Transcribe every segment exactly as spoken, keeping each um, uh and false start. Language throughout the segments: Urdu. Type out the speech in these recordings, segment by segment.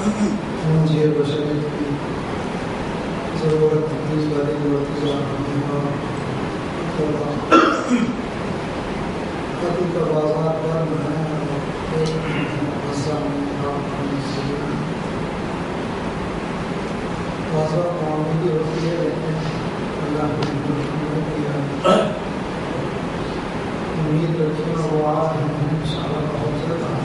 مجھے بشریت کی ضرورت تھی باتیں ضرورت قتل کا بازار بند ہے بازار معاملے ہوتی ہے لیکن اللہ نے امید رکھیں وہ آج ہم ان شاء اللہ بہت زیادہ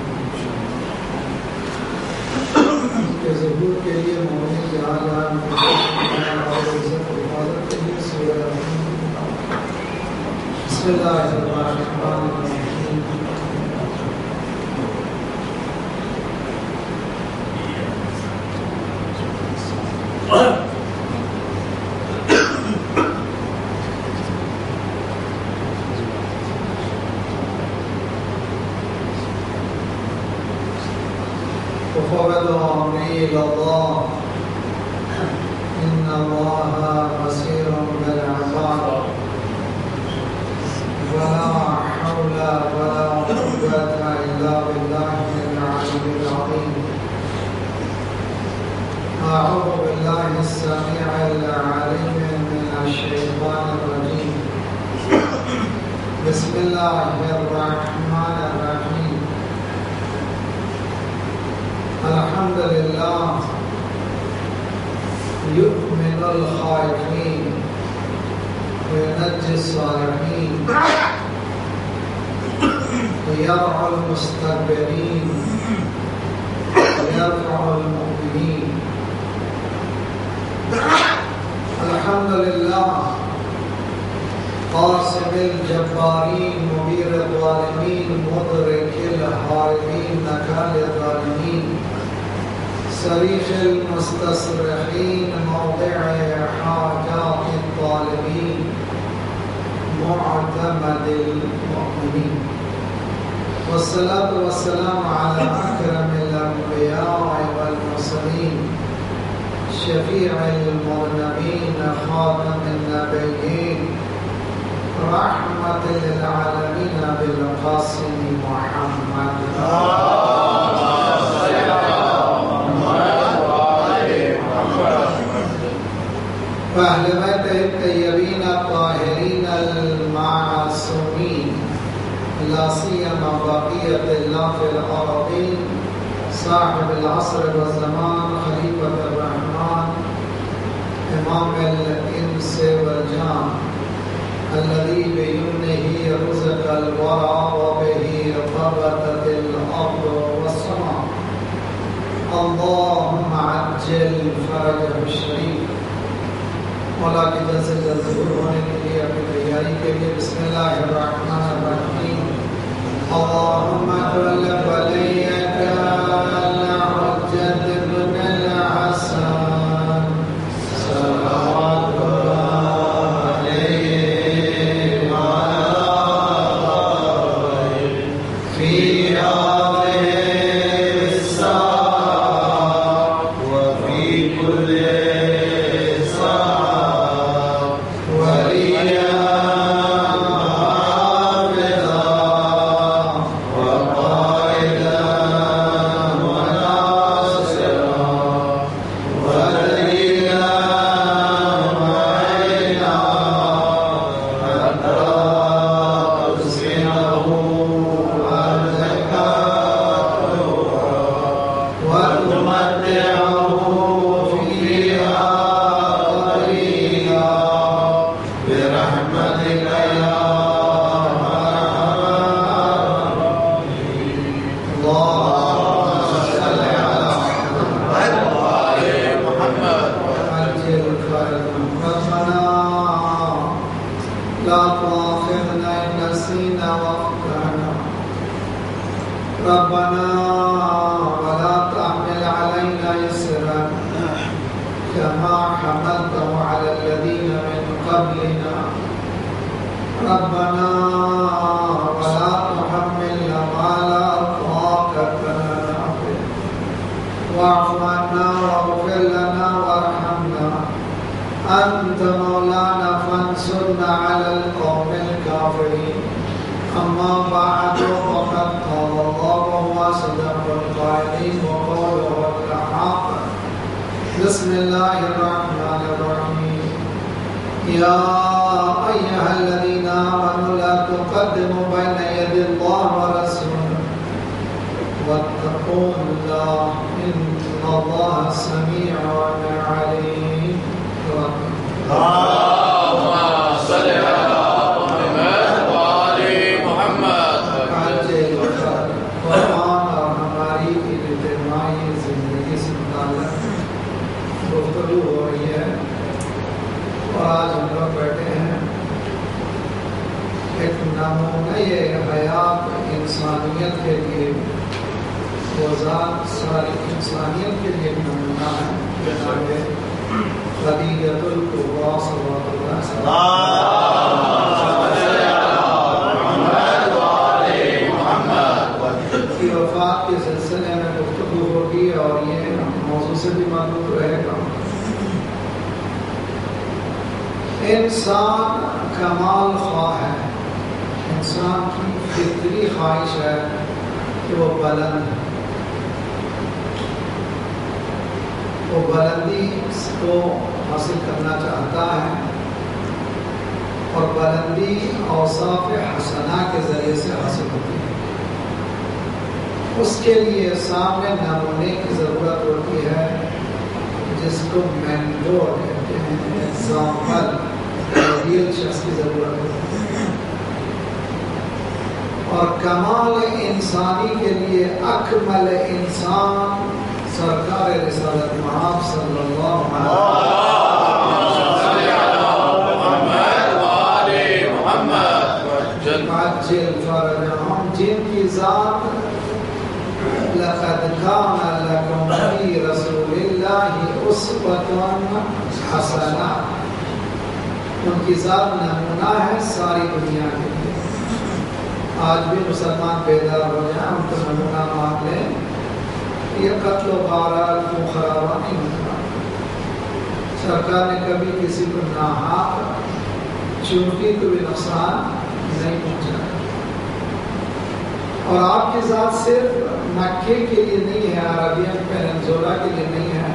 کے ظہور کے لیے مومن کے آ جائے اور عزت و حفاظت کے لیے سورہ بسم اللہ الرحمن الرحیم وفوض أمري إلى الله إن الله بصير بالعباد ولا حول ولا قوة إلا بالله العلي العظيم أعوذ بالله السميع العليم من الشيطان الرجيم بسم الله الرحمن الرحيم الحمد لله يؤمن الخائفين وينجي الصالحين ويرعى المستكبرين ويرفع المؤمنين الحمد لله قاسم الجبارين مبير الظالمين مدرك الهاربين نكال الظالمين صريخ المستصرخين موضع حاجات الطالبين معتمد المؤمنين والصلاة والسلام على أكرم الأنبياء والمرسلين شفيع المذنبين خاتم النبيين رحمة للعالمين بالقاسم محمد فأهل بيته الطيبين الطاهرين المعصومين لا سيما بقية الله في الأرضين صاحب العصر والزمان خليفة الرحمن إمام الإنس والجان الذي بيمنه رزق الورى وبه ضبطت الأرض والسماء اللهم عجل فرجه الشريف مولا کی جلد سے جلد ظہور ہونے کے لیے اپنی تیاری کے لیے بسم اللہ الرحمن الرحیم اللهم كل وليك الحجة بن الحسن صلوات الله عليه وعلى آله في هذه الساعة وفي كل ربنا ولا تحمل علينا إصرا كما حملته على الذين من قبلنا ربنا ولا تحملنا ما لا طاقة لنا به واعف عنا واغفر لنا وارحمنا أنت مولانا فانصرنا على القوم الكافرين أما بعد فقد قال الله وهو أصدق القائلين وقوله العظيم بسم الله الرحمن الرحيم يا أيها الذين آمنوا لا تقدموا بين يدي الله ورسوله واتقوا الله إن الله سميع عليم. اللهم صل على محمد وآل محمد. قرآن اور ہماری اجتماعی زندگی سے متعلق گفتگو ہو رہی ہے اور آج ہم لوگ بیٹھے ہیں ایک نمونہ حیات انسانیت کے لیے، وہ ذات ساری انسانیت کے لیے ایک نمونہ ہے جناب خدیجۃ الکبریٰ صلی اللہ علیہ وسلم کی وفات کے سلسلے میں گفتگو ہوگی اور یہ موضوع سے بھی معلوم رہے گا۔ انسان کمال خواہ ہے، انسان کی فطری خواہش ہے کہ وہ بلند ہے، وہ بلندی کو حاصل کرنا چاہتا ہے اور بلندی اوصاف حسنہ کے ذریعے سے حاصل ہوتی ہے۔ اس کے لیے سامنے نمونے کی ضرورت ہوتی ہے جس کو مینٹور کہتے ہیں، ایگزامپل، ریئل شخص کی ضرورت ہوتی ہے۔ اور کمال انسانی کے لیے اکمل انسان سرکار رسالت محمد صلی اللہ علیہ وسلم جن کی ذات لقد كان لكم في رسول الله أسوة حسنة، ان کی ذات نمونہ ہے ساری دنیا کے لیے۔ آج بھی مسلمان بیدار ہو جائیں، ان کو نمونہ مان لیں، یہ قتل و غارت کو خرابہ نہیں ہوتا۔ سرکار نے کبھی کسی کو ناحق چونٹی کو بھی نقصان نہیں پہنچایا، اور آپ کی ذات صرف مکے کے لیے نہیں ہے، عربین پیننزولا کے لیے نہیں ہے،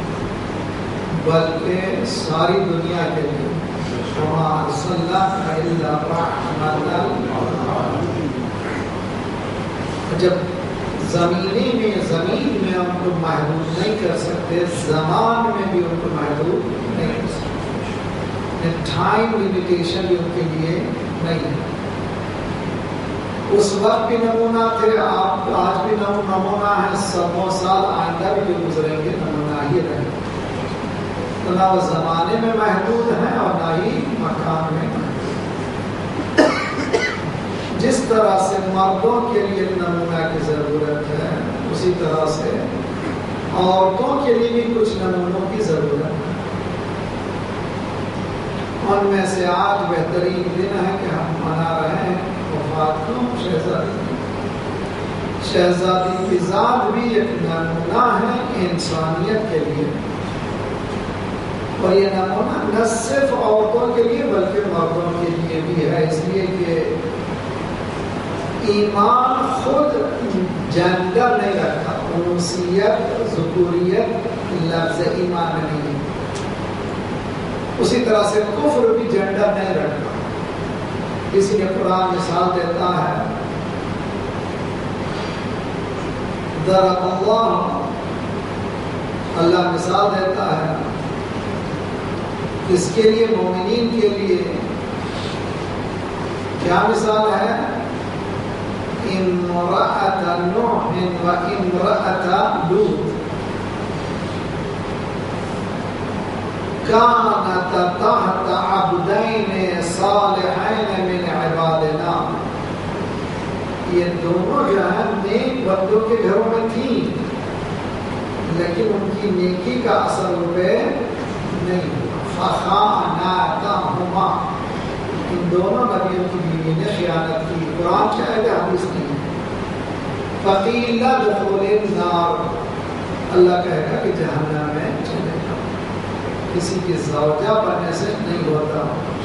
بلکہ ساری دنیا کے لیے۔ وما ارسلناک الا رحمۃ للعالمین۔ جب زمینی میں زمین میں ہم کو محدود نہیں کر سکتے، زمان میں بھی ان کو محدود نہیں کر سکتے، ٹائم لمیٹیشن بھی ان کے لیے نہیں ہے۔ اس وقت بھی نمونہ تھے، آپ آج بھی نمونہ ہے، سو سال آئندہ بھی جو گزریں گے نمونہ ہی رہے گا۔ تو نہ وہ زمانے میں محدود ہیں اور نہ ہی مکان میں محدود۔ جس طرح سے مردوں کے لیے نمونہ کی ضرورت ہے، اسی طرح سے عورتوں کے لیے بھی کچھ نمونوں کی ضرورت ہے۔ ان میں سے آج بہترین دن ہے کہ ہم منا رہے ہیں وفات کو شہزادی شہزادی کی ذات بھی ایک نمونہ ہے انسانیت کے لیے، اور یہ نمونہ نہ صرف عورتوں کے لیے بلکہ مردوں کے لیے بھی ہے، اس لیے کہ ایمان خود جنڈر نہیں رکھتا، انوثیت ذکوریت لفظ ایمان میں نہیں ہے۔ اسی طرح سے کفر بھی جنڈر نہیں رکھتا، اسی لیے قرآن مثال دیتا ہے، ضرب اللہ، اللہ مثال دیتا ہے اس کے لیے، مومنین کے لیے کیا مثال ہے؟ امرأۃ نوح و امرأۃ لوط كانتا تحت عبدین صالحین من عبادنا، یہ دونوں جو ہیں نیک بندوں کے گھروں میں تھیں، لیکن ان کی نیکی کا اثر ان پہ نہیں ہوا۔ فخانتاہما، ان دونوں نبیوں کی بیوی نے خیانت کی، قرآن کی آیت حدیث نہیں ہے۔ فقیل ادخلا النار، اللہ کہے گا کہ جہنم میں چلے جاؤ، کسی کی زوجہ بننے سے نہیں ہوتا۔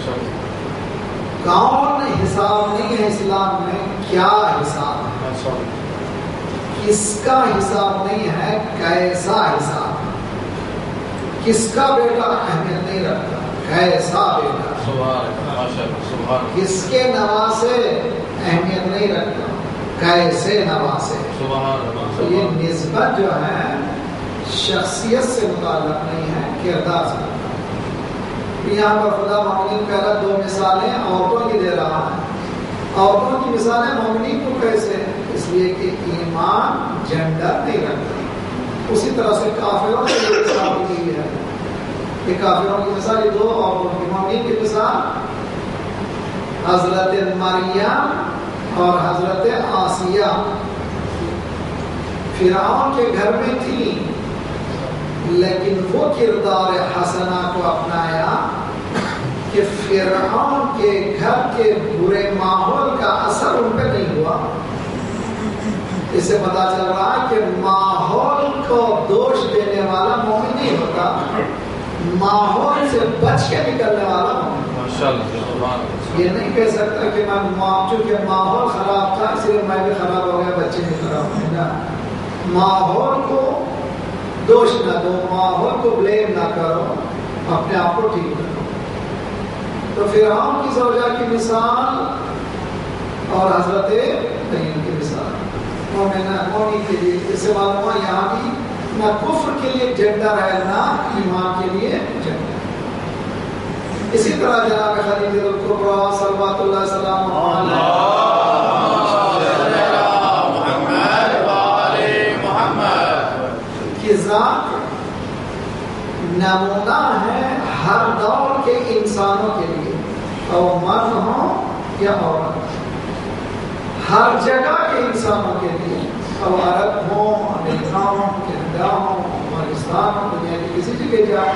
کون حساب نہیں ہے اسلام میں، کیا حساب ہے، کس کا حساب نہیں ہے، کیسا حساب ہے۔ کس کا بیٹا اہمیت نہیں رکھتا، کیسا بیٹا، کس کے نواسے اہمیت نہیں رکھتا، کیسے نواسے. تو یہ نسبت جو ہے شخصیت سے متعلق نہیں ہے، کردار سے. یہاں پر خدا مومنین پہلا دو مثالیں عورتوں کی دے رہا ہے. عورتوں کی مثالیں مومنین کو کیسے؟ اس لیے کہ ایمان جنڈر نہیں رکھتا. اسی طرح سے کافروں کی مثال کی ہے کہ کافروں کی مثال دو عورتوں کی. مومنین کی مثال حضرت مریم اور حضرت آسیہ فرعون کے گھر میں تھی، لیکن وہ کردار حسنہ کو اپنایا کہ فرعون کے گھر کے برے ماحول کا اثر ان پہ نہیں ہوا. اس سے پتا چل رہا ہے کہ ماحول کو دوش دینے والا مومن نہیں ہوتا، ماحول سے بچ کے نکلنے والا مومن. یہ نہیں کہہ سکتا کہ میں چونکہ ماحول خراب تھا اس لیے میں بھی خراب ہو گیا، بچے بھی خراب ہو گیا. ماحول کو دوش نہ دو، ماحول کو بلیم نہ کرو، اپنے آپ کو ٹھیک کرو. تو فرعون کی زوجہ کی مثال اور حضرت مریم کی مثال مومن کے لیے. اس سے معلوم ہوا یہاں بھی نہ کفر کے لیے جنڈر ہے نہ ایمان کے لیے جنڈر. اسی طرح جناب خدیجہ الکبریٰ صلوات اللہ السلام کی ذات نمونہ ہے ہر دور کے انسانوں کے لیے، اور مرد ہوں یا عورت، ہر جگہ کے انسانوں کے لیے، اور عرب ہوں، امریکہ ہوں، کینیڈا ہوں، افغانستان ہوں، دنیا کی کسی جگہ جائیں.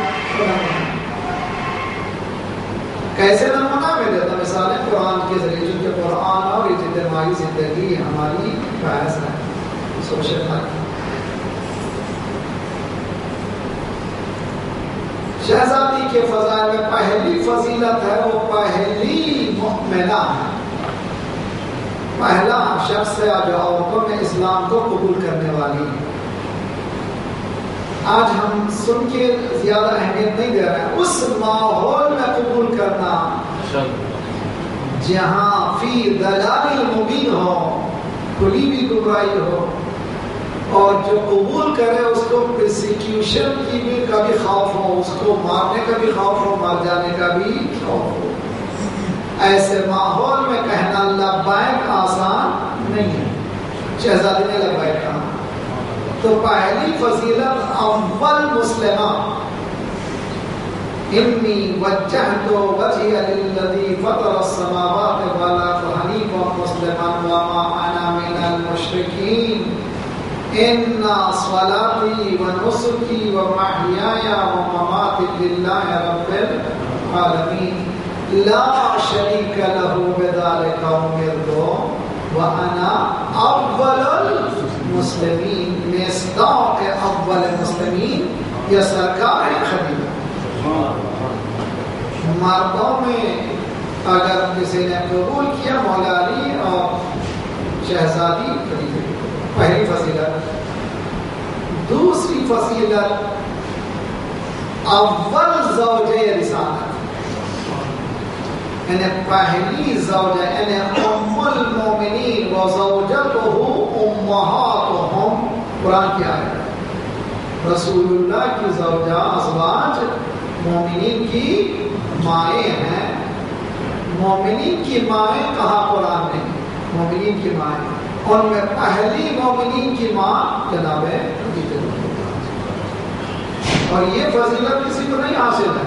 کیسے نمونہ میں دیتا مثالیں قرآن کے ذریعے، چونکہ قرآن اور اجتماعی زندگی ہماری بحث ہے سوشل لائف. شہزادی کے فضائل میں پہلی فضیلت ہے وہ پہلی مؤمنہ ہے، پہلا شخص ہے جو عورتوں میں اسلام کو قبول کرنے والی ہے. آج ہم سن کے زیادہ اہمیت نہیں دے رہے ہیں. اس ماحول میں قبول کرنا جہاں فی دلال مبین ہو، کھلی بھی گمراہی ہو، اور جو قبول کرے اس کو پرسیکیوشن کی بھی کا بھی خوف ہو، اس کو مارنے کا بھی خوف ہو، مار جانے کا بھی خوف ہو. ایسے ماحول میں کہنا لبیک آسان نہیں ہے. شہزادی نے لبیک کہا. تو پہلی فضیلت اول مسلمہ، انی وجہت وجہی للذی فطر السماوات والارض حنیفا مسلما وما انا من المشرکین ان صلاتی ونسکی ومحیای ومماتی للہ رب العالمین لا شریک لہ بذلک امرت وانا اول المسلمین. مصداق اول مسلمین یا سرکار خدیجہ. مردوں میں اگر کسی نے قبول کیا مولا علی اور شہزادی خدیجہ، پہلی فضیلت. دوسری فضیلت اول زوجہ رسالت، یعنی پہلی زوجہ، یعنی ام المومنین و زوجتہ امہاتہم. قرآن کی آیت رسول اللہ کی زوجہ ازواج مومنین کی مائیں ہیں. مومنین کی مائیں کہا قرآن نے؟ مومنین کی مائیں. ان میں پہلی مومنین کی ماں جناب خدیجہ، اور یہ فضیلت کسی کو نہیں حاصل ہے.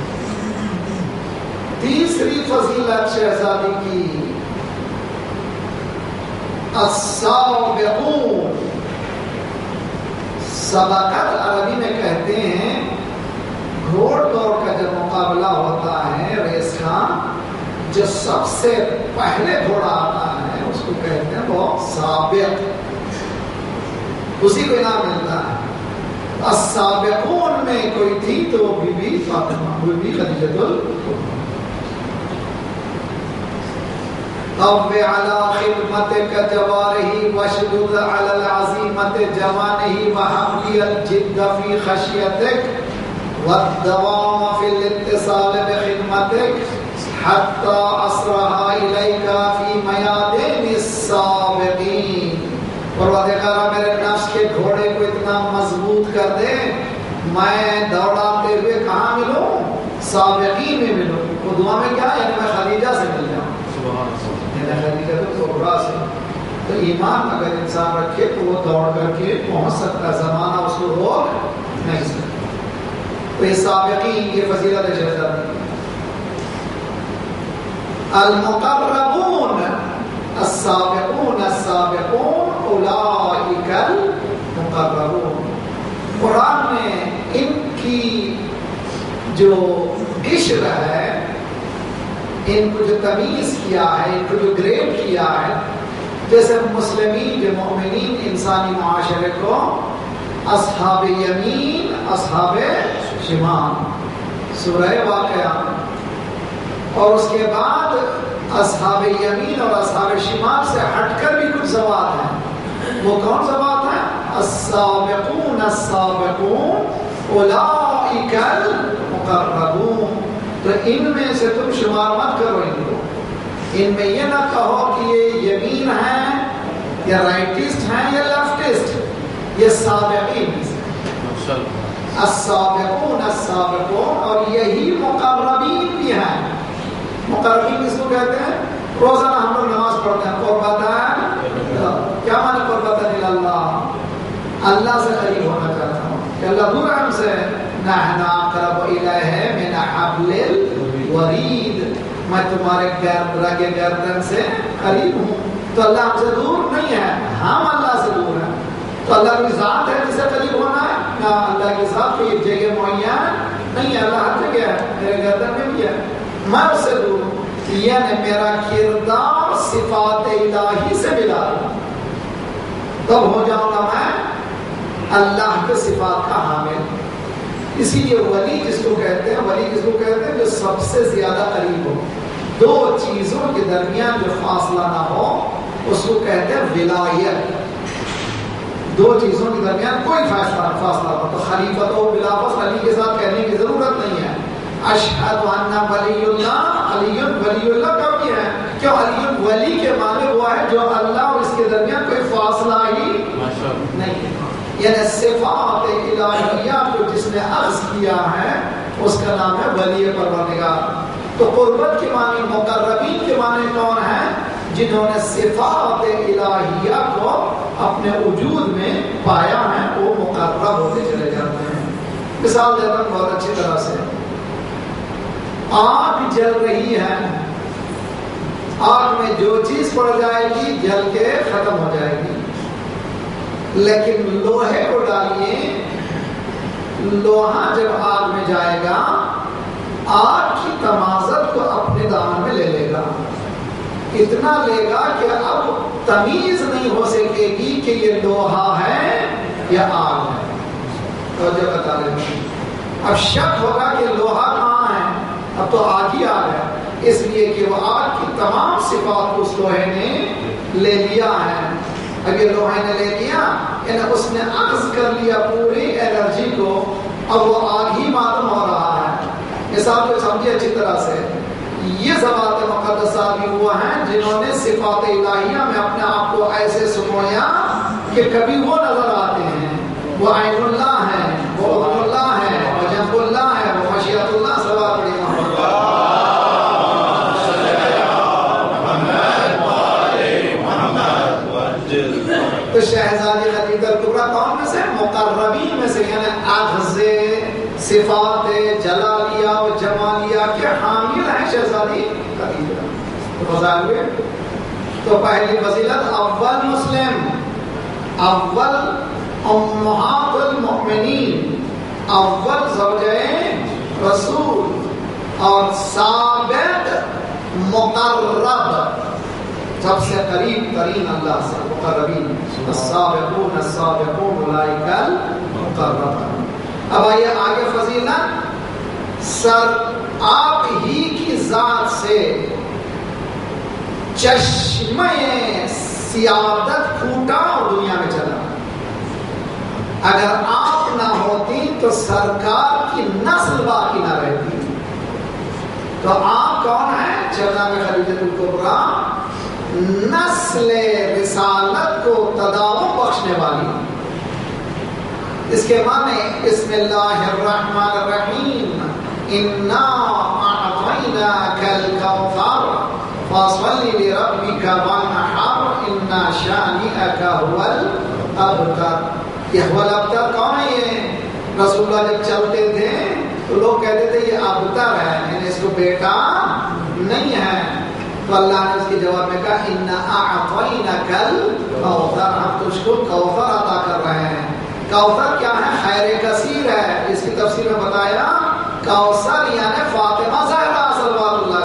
تیسری فضیلت شہزادی کی السابقون. سبقت عربی میں کہتے ہیں گھوڑ دوڑ کا جب مقابلہ ہوتا ہے ریس کا، جو سب سے پہلے گھوڑا آتا ہے اس کو کہتے ہیں وہ سابق، اسی کو انعام ملتا ہے. السابقون میں کوئی تھی تو وہ be be Fatima, be be Khadija الکبریٰ. قو على خدمتك جواره واشدد على العزيمة جوانه وهب لي الجد في خشيتك والدوام في الاتصال بخدمتك حتى أسرها إليك في میادین السابقین. پروردگارا میرے نفس کے گھوڑے کو اتنا مضبوط کر دے میں دوڑاتے ہوئے کہاں ملوں؟ سابقین میں ملوں. وہ دعا میں کیا یعنی میں خدیجہ سے مل جاؤں. یعنی خدیجہ تو کبریٰ سے. تو ایمان اگر انسان رکھے تو وہ دوڑ کر کے پہنچ سکتا ہے, زمانہ اس کو روک نہیں سکتا. تو یہ سابقین یہ فضیلت ہے شہزادی. المقربون السابقون السابقون اولئک المقربون. قرآن نے ان کی جو قشر ہے, ان کو جو تمیز کیا ہے, ان کو جو گریڈ کیا ہے, جیسے مسلمین جو مومنین انسانی معاشرے کو اصحاب یمین اصحاب شمال سورہ واقعہ, اور اس کے بعد اصحاب یمین اور اصحاب شمال سے ہٹ کر بھی کچھ ذوات ہیں. وہ کون ذوات ہیں؟ السابقون السابقون اولئک المقربون. تو ان میں سے تم شمار مت کرو ان کو. ان میں یہ نہ کہو کہ یہ یمین ہیں یا رائٹسٹ ہیں یا لیفٹسٹ, یہ سابقین السابقون السابقون. اور یہی مقربین بھی ہیں. مقربین کس کو کہتے ہیں؟ روزانہ ہم لوگ نماز پڑھتے ہیں قربتاً, کیا معنی قربتاً اللہ, اللہ سے قریب ہونا چاہتا ہوں کہ اللہ دور ہے ہم سے. نحن اقرب الیہ من حبل الورید, میں تمہارے رگ گردن سے قریب ہوں. تو اللہ ہم سے دور نہیں ہے, ہم اللہ سے دور ہیں. تو اللہ کی ذات ہے جسے قریب ہونا ہے نہ, اللہ کی ذات کو ایک جگہ معین نہیں ہے. اللہ ہر جگہ ہے, میرے گردن میں بھی ہے, میں اس سے دور ہوں. یعنی میرا کردار صفات الہی سے ملا, تب ہو جاؤں گا میں اللہ کے صفات کا حامل. اسی لیے ولی جس کو کہتے ہیں, ولی جس کو کہتے ہیں جو سب سے زیادہ قریب ہو, دو چیزوں کے درمیان جو فاصلہ نہ ہو اس کو کہتے ہیں ولایت. دو چیزوں کے درمیان کوئی فاصلہ فاصلہ ہو تو خلیفت ہو بلا فاصلہ. علی کے ساتھ کہنے کی ضرورت نہیں ہے اشہد ان ولی اللہ, علی ولی اللہ کب یہ ہے؟ کیوں علی ولی کے معنی ہوا ہے جو اللہ اور اس کے درمیان کوئی فاصلہ ہی نہیں ہے. یعنی صفات الہیہ کو جس نے عرض کیا ہے اس کا نام ہے ولی پروردگار. تو قربت کے معنی مقربین کے معنی کون ہیں؟ جنہوں نے صفات الہیہ کو اپنے وجود میں پایا ہے, وہ مقرب ہوتے چلے جاتے ہیں. مثال دیتا ہوں بہت اچھی طرح سے. آگ جل رہی ہے, آگ میں جو چیز پڑ جائے گی جل کے ختم ہو جائے گی. لیکن لوہے کو ڈالیے, لوہا جب آگ میں جائے گا آگ کی تمازت کو اپنے دامن میں لے لے گا. اتنا لے گا کہ اب تمیز نہیں ہو سکے گی کہ یہ لوہا ہے یا آگ ہے. توجہ بتا لیں, اب شک ہوگا کہ لوہا کہاں ہے, اب تو آگ ہی آگ ہے. اس لیے کہ وہ آگ کی تمام صفات اس لوہے نے لے لیا ہے. اگر لوہے نے لے لیا یعنی اس نے اخذ کر لیا پوری انرجی کو, اب وہ آگ ہی معلوم ہو رہا ہے. مثال کو سمجھے اچھی طرح سے, یہ ذوات مقدسات بھی وہ ہیں جنہوں نے صفات الہیہ میں اپنے آپ کو ایسے سمویا کہ کبھی وہ نظر آتے ہیں, وہ عین اللہ ہے, وہ عبد اللہ ہے, وہ جنب اللہ ہے, وہ مشیت اللہ. سوا پڑی تو شہزادی خدیجہ کبریٰ کون میں سے؟ مقربین میں سے, یعنی اخذ صفات جلالیہ و جمالیہ کے حامل ہیں شہزادی خدیجہ. تو بتا ہوئے تو پہلی فضیلت اول مسلم, اول امہات المؤمنین, اول زوجہ رسول, اور سابق مقرب سب سے قریب ترین اللہ سے مقربین. السابقون السابقون اولئک المقربون. اب آئیے آگے فضیلت, سر آپ ہی کی ذات سے چشمہ سیادت پھوٹا اور دنیا میں چلا. اگر آپ نہ ہوتی تو سرکار کی نسل باقی نہ رہتی. تو آپ کون ہیں؟ جناب خدیجہ الکبریٰ نسل رسالت کو تداوم بخشنے والی. اس کے معنی بسم اللہ الرحمن الرحیم انا اعطیناک الکوثر فصل لربک وانحر ان شانئک هو الابتر. یہ هو الابتر کون ہے؟ یہ رسول اللہ جب چلتے تھے تو لوگ کہتے تھے یہ ابتر ہے، یعنی اس کو بیٹا نہیں ہے. تو اللہ نے اس کے جواب میں کہا انا اعطیناک الکوثر، ہم تجھ کو کوثر عطا کر رہے ہیں. کوثر کیا ہے؟ خیر کثیر ہے. اس کی تفسیر میں بتایا کوثر یعنی فاطمہ زہرا صلوات اللہ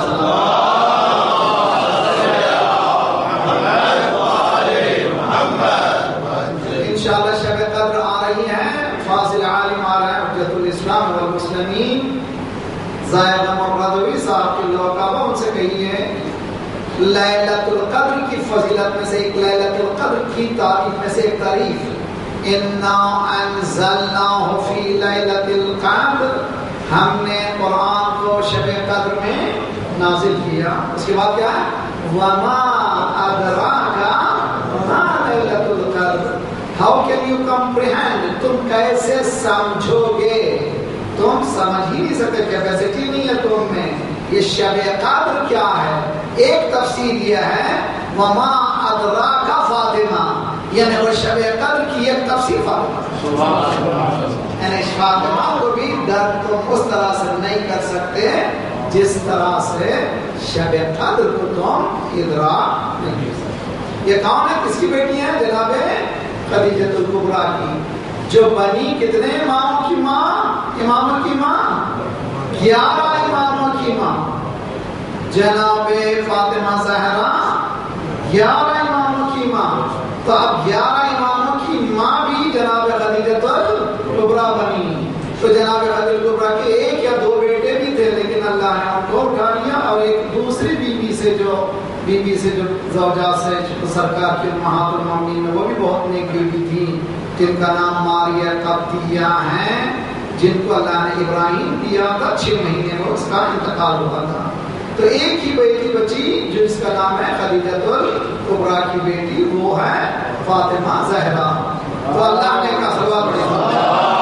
علیہ وسلم. انشاءاللہ شب قدر آ رہی ہے، فاضل عالم آ رہے ہیں، حجت الاسلام والمسلمین زائدہ مرادوی صاحب کی لوکابہ، ان سے کہیے لیلۃ القدر کی فضیلت میں سے ایک، لیلۃ القدر کی تعریف میں سے ایک تعریف انا انزلناہ فی لیلۃ القدر، ہم نے قرآن کو شب قدر میں نازل کیا. اس کے بعد کیا ہے؟ وما ادراک ما لیلۃ القدر، ہاؤ کین یو کمپریہینڈ، تم کیسے سمجھو گے؟ تم سمجھ ہی نہیں سکتے، کیپیسٹی نہیں ہے تم میں. یہ شب قدر کیا ہے؟ ایک تفسیر یہ ہے وما ادراک فاطمہ، یعنی وہ شب قدر کی ایک تفسیر فاطمہ، یعنی فاطمہ کو بھی درد تم اس طرح سے نہیں کر سکتے جس طرح سے شب قدر کو تم ادراک نہیں کر سکتے. یہ کون ہے؟ کس کی بیٹی ہے؟ جناب خدیجہ الکبریٰ کی، جو بنی کتنے اماموں کی ماں؟ اماموں کی ماں گیارہ اماموں کی ماں. جناب فاطمہ زہرا گیارہ اماموں کی ماں. تو اب گیارہ اماموں کی ماں بھی جناب خدیجہ الکبریٰ بنی. تو جناب خدیجہ الکبریٰ کے ایک یا دو بیٹے بھی تھے، لیکن اللہ نے ان کو اٹھا لیا، اور ایک دوسری بیوی سے جو بیوی سے جو زوجات سے سرکار کی امہات المومنین میں، وہ بھی بہت نیک بیوی تھی، جن کا نام ماریہ قبطیہ ہیں، جن کو اللہ نے ابراہیم دیا تھا، چھ مہینے میں اس کا انتقال ہوا تھا. تو ایک ہی بیٹی بچی جو اس کا نام ہے خدیجہ الکبریٰ کی بیٹی، وہ ہے فاطمہ زہرا. تو اللہ نے کا صلوات پڑھیں.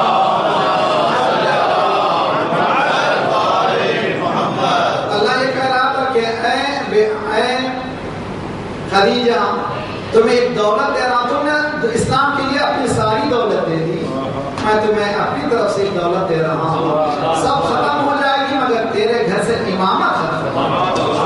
اللہ یہ کہہ رہا تھا کہ اے اے خدیجہ تمہیں ایک دولت دے رہا ہوں، تم نے اسلام کے لیے اپنی ساری دولت دے دی، میں تمہیں اپنی طرف سے ایک دولت دے رہا ہوں. سب ختم ہو جائے گی مگر تیرے گھر سے امامت ختم ہو.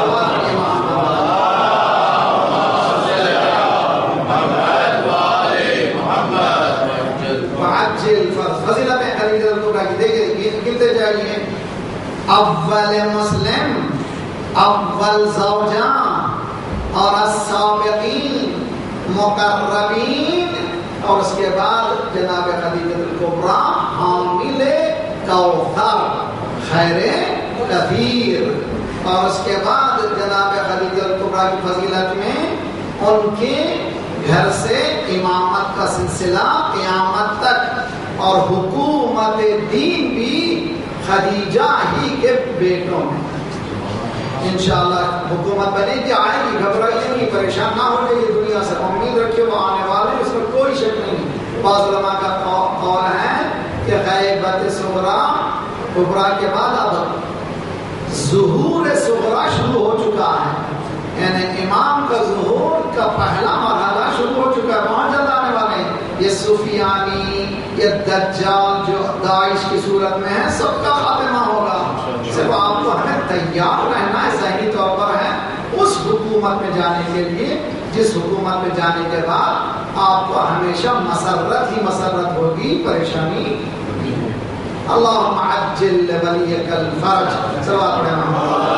فضیلت خدیجہ الکبریٰ کی دیکھیں گنتے جائیے. اول مسلم، اول زوجہ، اور السابقین مقربین، اور اس کے بعد جناب خدیجہ الکبریٰ حامل کوثر خیر کثیر. اور اس کے بعد جناب خدیجہ الکبریٰ کی فضیلت میں ان کے گھر سے امامت کا سلسلہ قیامت تک، اور حکومت دین بھی خدیجہ ہی کے بیٹوں میں انشاءاللہ حکومت بنے گی. آئے گی، گھبرائیے نہیں، پریشان نہ ہو جائیے دنیا سے، امید رکھیے وہ آنے والے، اس میں کوئی شک نہیں. بعض علماء کا قول ہے کہ غیبت صغریٰ کبریٰ کے بعد اب ظہور صغریٰ شروع ہو چکا ہے، یعنی امام کا ظہور کا پہلا مرحلہ شروع ہو چکا ہے. وہاں جلد آنے والے ہیں یہ سفیانی، یہ دجال جو داعش کی صورت میں ہے، سب کا خاتمہ ہوگا. صرف آپ کو ہمیں تیار رہنا ہے، ذہنی طور پر ہے اس حکومت میں جانے کے لیے جس حکومت میں جانے کے بعد آپ کو ہمیشہ مسرت ہی مسرت ہوگی، پریشانی. اللہم عجل ولیک الفرج. صلوات پڑھیں.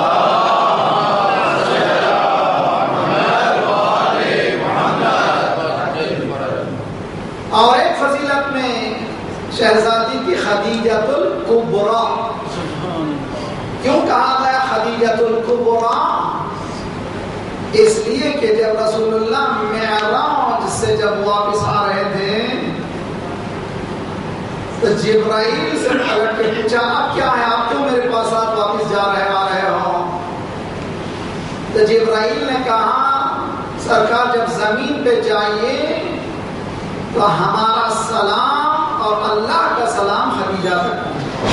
اور ایک فضیلت میں شہزادی کی خدیجۃ الکبریٰ. کیوں کہا گیا خدیجۃ الکبریٰ؟ اس لیے کہ جب رسول اللہ معراج سے جب واپس آ رہے تھے تو جبرائیل سے پلٹ کے پوچھا اب کیا ہے، آپ کیوں میرے پاس آج واپس جا رہے آ رہے ہو؟ تو جبرائیل نے کہا سرکار جب زمین پہ جائیے تو ہمارا سلام اور اللہ کا سلام خدیجہ تک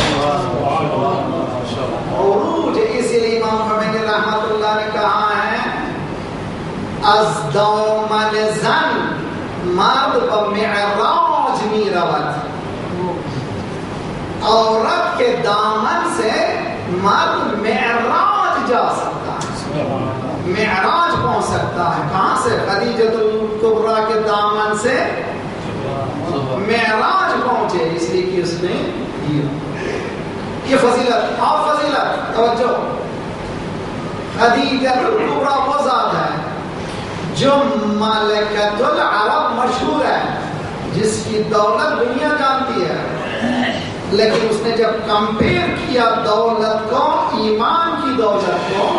عروج، اسی لیے امام خمینی رحمت اللہ نے کہا ہے از دومن زن مرد و معراج می رود، عورت کے دامن سے مرد معراج جا سکتا ہے، معراج پہنچ سکتا ہے۔ کہاں سے؟ خدیجۃ الکبریٰ کے دامن سے معراج پہنچے، اس لیے کہ اس نے یہ فضیلت اور فضیلت توجہ، خدیجۃ الکبریٰ وہ ذات ہے جو ملکۃ العرب مشہور ہے، جس کی دولت دنیا جانتی ہے، لیکن اس نے جب کمپیئر کیا دولت کو، ایمان کی دولت کو،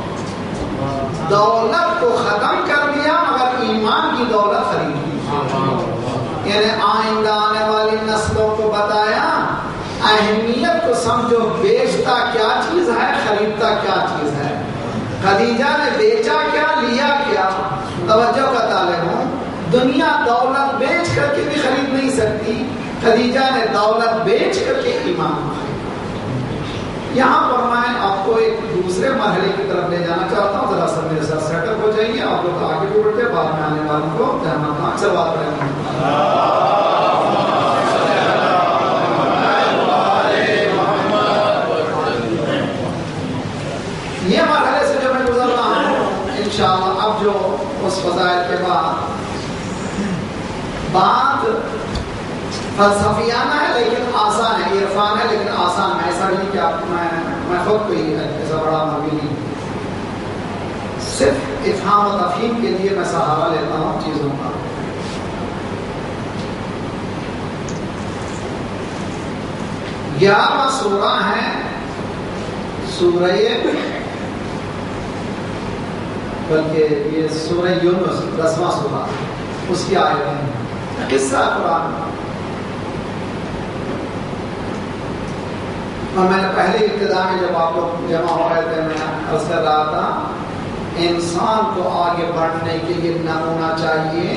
دولت کو ختم کر دیا مگر ایمان کی دولت خرید لی۔ یعنی آئندہ آنے والی نسلوں کو بتایا اہمیت کو سمجھو، بیچتا کیا چیز ہے، خریدتا کیا چیز ہے۔ خدیجہ نے بیچا کیا، لیا کیا؟ توجہ کا طالب ہوں، دنیا دولت بیچ کر کے بھی خرید نہیں سکتی، خدیجہ نے دولت بیچ کر کے ایمان خرید۔ یہاں پر میں آپ کو ایک دوسرے مرحلے کی طرف لے جانا چاہتا ہوں، ذرا سا میرے ساتھ سیٹ اپ ہو جائیے، آپ لوگ آگے بھی بڑھتے، بعد میں آنے والوں کو رحمت سے بات کریں۔ یہ مرحلے سے جو میں گزر رہا ہوں انشاءاللہ، اب جو اس فضائل کے بعد بات فلسفیانہ ہے لیکن آسان ہے، عرفان ہے لیکن آسان ہے، ایسا نہیں کہ آپ میں میں خود کوئی ایسا بڑا مبی نہیں، صرف افہام و تفہیم کے لیے میں سہارا لیتا ہوں چیزوں کا۔ گیارہ سورہ ہیں، سورہ بلکہ یہ سورہ یونس دسواں سورہ، اس کی آیتیں ہیں، قصہ قرآن۔ اور میں نے پہلے ابتدا میں جب آپ لوگ جمع ہو رہے تھے میں عرض کر رہا تھا انسان کو آگے بڑھنے کے لیے نمونہ چاہیے،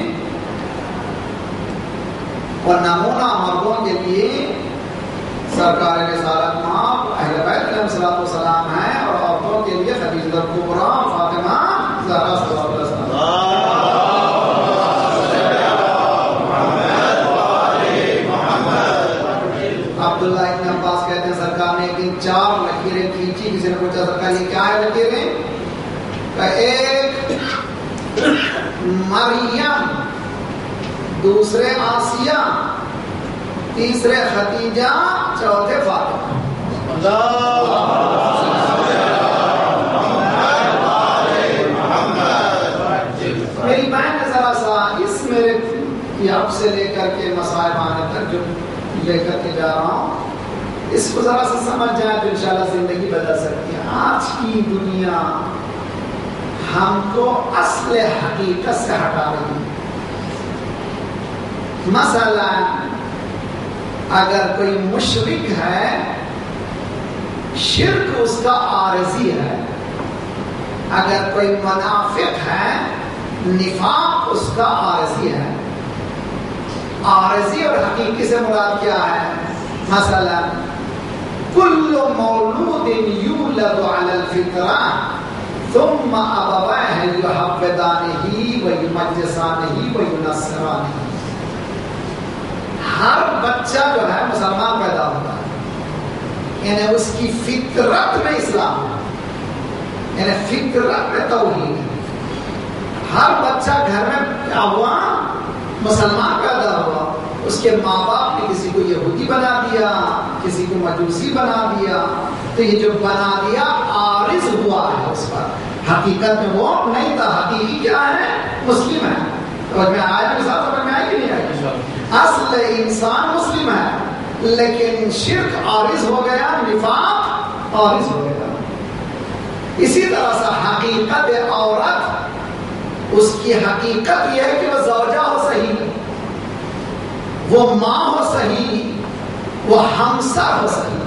اور نمونہ مردوں کے لیے سرکار رسالت مآب اہل بیت علیہ الصلوۃ والسلام ہے، اور عورتوں کے لیے خدیجہ الکبریٰ فاطمہ زہرا صلی اللہ علیہ وسلم۔ عبداللہ ابن عباس کہتے ہیں سرکار نے ایک دن چار لکیریں کھینچی، کسی نے پوچھا سرکار یہ کیا ہے لکیریں؟ کہ ایک مریم، دوسرے آسیہ، تیسرے خدیجہ، چوتھے فاطمہ۔ میری بہن نے ذرا سا اس میرے اب سے لے کر کے مصائب آنے تک جو لے کر کے جا رہا ہوں، اس کو ذرا سا سمجھ جائے تو انشاءاللہ زندگی بدل سکتی ہے۔ آج کی دنیا ہم کو اصل حقیقت سے ہٹا رہی ہے۔ مثلا اگر کوئی مشرک ہے، شرک اس کا عارضی ہے، اگر کوئی منافق ہے، نفاق اس کا عارضی ہے۔ عارضی اور حقیقی سے مراد کیا ہے؟ مثلا کل مولود یولد علی الفطرہ ثم ابویہ یحودانہ ویمجسانہ وینصرانہ۔ ہر بچہ جو ہے مسلمان پیدا ہوتا ہے، یعنی اس کی فطرت میں اسلام ہے، یعنی فطرت میں توحید ہے۔ ہر بچہ گھر میں کیا ہوا؟ مسلمان پیدا ہوا، اس کے ماں باپ نے کسی کو یہودی بنا دیا، کسی کو مجوسی بنا دیا، تو یہ جو بنا دیا عارض ہوا ہے اس پر، حقیقت میں وہ نہیں تھا۔ حقیقی کیا ہے؟ مسلم ہے۔ تو میں آج کے ساتھ سمجھ میں آئی کہ نہیں آئی؟ اصل انسان مسلم ہے، لیکن شرک عارض ہو گیا، نفاق عارض ہو گیا۔ اسی طرح سے حقیقت عورت، اس کی حقیقت یہ ہے کہ وہ زوجہ ہو صحیح، وہ ماں ہو صحیح، وہ ہمسا ہو سکے.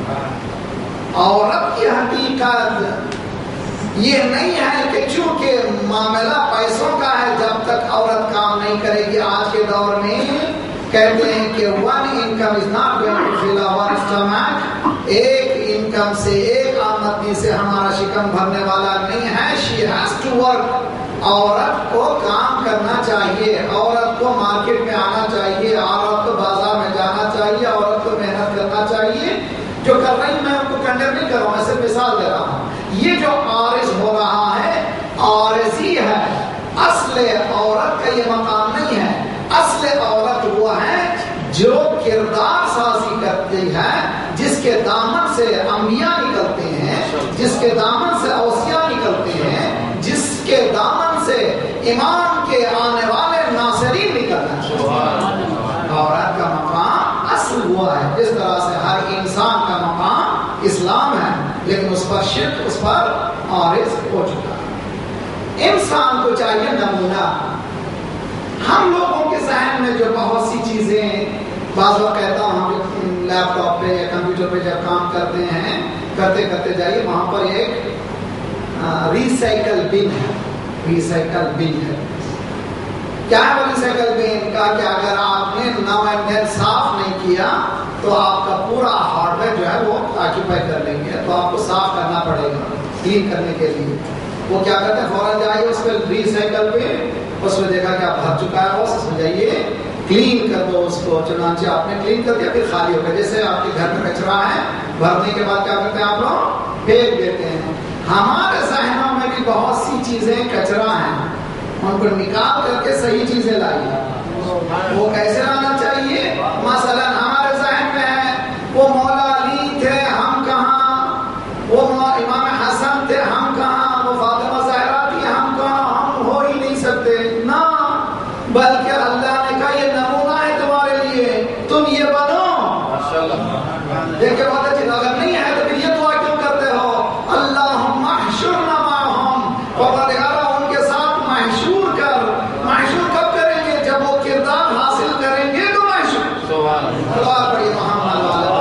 عورت کی حقیقت یہ نہیں ہے کہ چونکہ معاملہ پیسوں کا ہے جب تک عورت کام نہیں کرے گی. آج کے دور میں کہتے ہیں کہ one income is not going to fill our stomach. ایک انکم سے ایک آمدنی سے ہمارا شکم بھرنے والا نہیں ہے. She has to work. عورت کو کام کرنا چاہیے, عورت کو مارکیٹ میں آنا چاہیے, عورت کو بازار میں جانا چاہیے, عورت کو محنت کرنا چاہیے. جو کر رہی میں ان کو کنڈیم نہیں کر رہا ہوں, میں صرف مثال دے رہا ہوں. یہ جو عارض ہو رہا ہے عارضی ہے. اصل عورت کا یہ مقام نہیں ہے. اصل عورت وہ ہے جو کردار سازی کرتی ہے, جس کے دامن سے انبیاء نکلتے ہیں, جس کے دامن سے اوصیاء نکلتے ہیں, جس کے دامن سے امام کے آنے والے ناصرین نکلتے ہیں. عورت کا مقام اصل ہوا ہے. جس طرح سے ہر انسان کا مقام اسلام ہے, لیکن اس پر شرک اس پر عارض ہو چکا ہے. انسان کو چاہیے نمونہ. ہم لوگوں کے ذہن میں جو بہت سی چیزیں, بعض وقت کہتا ہوں ہم لیپ ٹاپ پہ یا کمپیوٹر پہ جب کام کرتے ہیں, کرتے کرتے جائیے وہاں پر ایک ریسائیکل بن ہے. ریسائیکل بن ہے. کیا ہے وہ ریسائیکل بن کا کہ اگر آپ نے نو اینڈ دین صاف نہیں کیا تو آپ کا پورا ہارڈ ویئر جو ہے وہ آکیوپائی کر لیں گے, تو آپ کو صاف کرنا پڑے گا کلین کرنے کے لیے. وہ کیا کرتے ہیں, فوراً جائیے اس پہ ریسائیکل پہ, اس میں دیکھا کہ آپ بھر چکا ہے, اس میں جائیے کلین کر دو اس کو. چنانچہ آپ نے کلین کر دیا پھر خالی ہو گیا. جیسے آپ کے گھر میں کچرا ہے, بھرنے کے بعد کیا کرتے ہیں آپ لوگ, پھینک دیتے ہیں. ہمارے ذہنوں میں بھی بہت سی چیزیں کچرا ہیں, ان کو نکال کر کے صحیح چیزیں لائیے. وہ کیسے لانا چاہیے؟ مثلا ہمارے ذہن میں ہے وہ مولا علی تھے, ہم کہاں, وہ امام حسن تھے, ہم کہاں, وہ فاطمہ زہرا تھی, ہم کہاں, ہم ہو ہی نہیں سکتے. نہ, بلکہ اللہ نے کہا یہ نمونہ ہے تمہارے لیے, تم یہ بنو. دیکھیں بہت اچھی. اگر نہیں ہے تو پھر یہ دعا کیوں کرتے ہو, اللہم احشرنا معہم, پروردگارا ان کے ساتھ محشور کر. محشور کب کریں گے؟ جب وہ کردار حاصل کریں گے تو محشور. دعا پڑھیے محمد والا.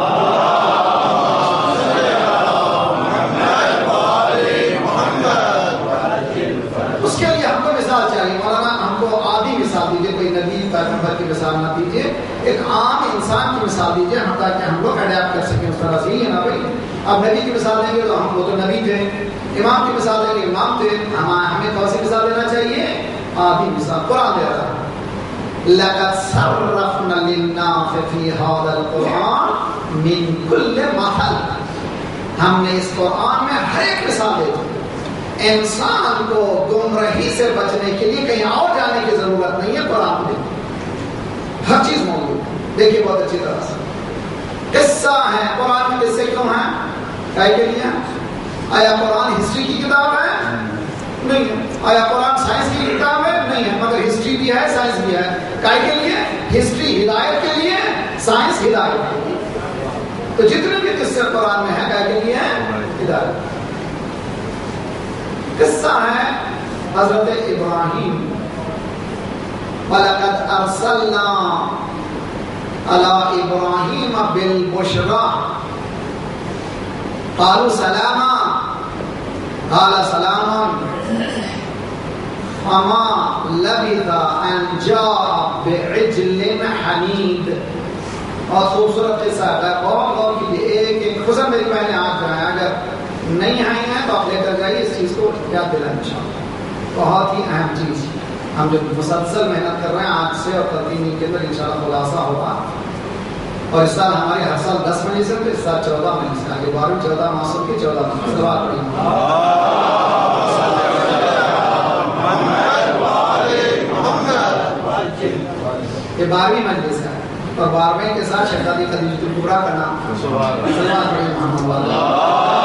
اس کے لیے ہم کو مثال چاہیے. مولانا ہم کو عادی مثال دیجیے, کوئی نبی پیغمبر کی مثال نہ دیجیے, ایک عام انسان کی مثال دیجیے, ہم تاکہ ہم لوگ اڈیپٹ کر سکیں اس طرح سے. ہی ہے نا بھائی, اب نبی کی مثال دیں گے تو ہم وہ تو نبی تھے, امام کی مثال دیں گے امام تھے, ہمیں کون سی مثال دینا چاہیے؟ عادی مثال. قرآن دے رہا ہے لَقَدْ صَرَّفْنَا لِلنَّاسِ فِي هَذَا الْقُرْآنِ مِنْ كُلِّ مَثَلٍ. ہم نے اس قرآن میں ہر ایک مثال دی تھی. انسان کو گمراہی سے بچنے کے لیے کہیں اور جانے کی ضرورت نہیں ہے, قرآن میں ہر چیز موجود ہے. دیکھیے بہت اچھی طرح سے قصہ ہے. قرآن میں قصے کیوں ہیں؟ کائے کے لیے؟ آیا قرآن ہسٹری کی کتاب ہے؟ نہیں ہے. آیا قرآن سائنس کی کتاب ہے؟ نہیں ہے. مگر ہسٹری بھی ہے, سائنس بھی ہے. کائے کے لیے؟ ہسٹری ہدایت کے لیے, سائنس ہدایت کے لیے. تو جتنے بھی قصے قرآن میں ہیں کائے کے لیے ہیں؟ ہدایت. قصہ ہے حضرت ابراہیم. وَلَقَدْ أَرْسَلْنَا عَلَىٰ إِبْرَاهِيمَ بِالْبُشْرَىٰ قَالُوا سَلَامًا قَالَ سَلَامٌ فَمَا لَبِثَ أَن جَاءَ بِعِجْلٍ حَنِيذٍ. اور خوبصورت قصہ ہے, بہت غور کیجیے. ایک ایک خصوصاً میری بہنیں آج جو ہیں, اگر نہیں آئی ہیں تو آپ لے کر جائیے, اس چیز کو یاد دلائیں انشاءاللہ. بہت ہی اہم چیز. ہم جو مسلسل محنت کر رہے ہیں آج سے اور تین دن کے اندر انشاءاللہ خلاصہ ہوگا. اور اس سال ہماری ہر سال دس مجلس ہے, اس سال چودہ مجلس ہے. آگے بارہویں چودہ موسم کی چودہ مجلس. سوال پڑھیں. یہ بارہویں مجلس ہے اور بارہویں کے ساتھ شہزادی خدیجہ الکبریٰ کا نام. سوال پڑھیں محمد والا.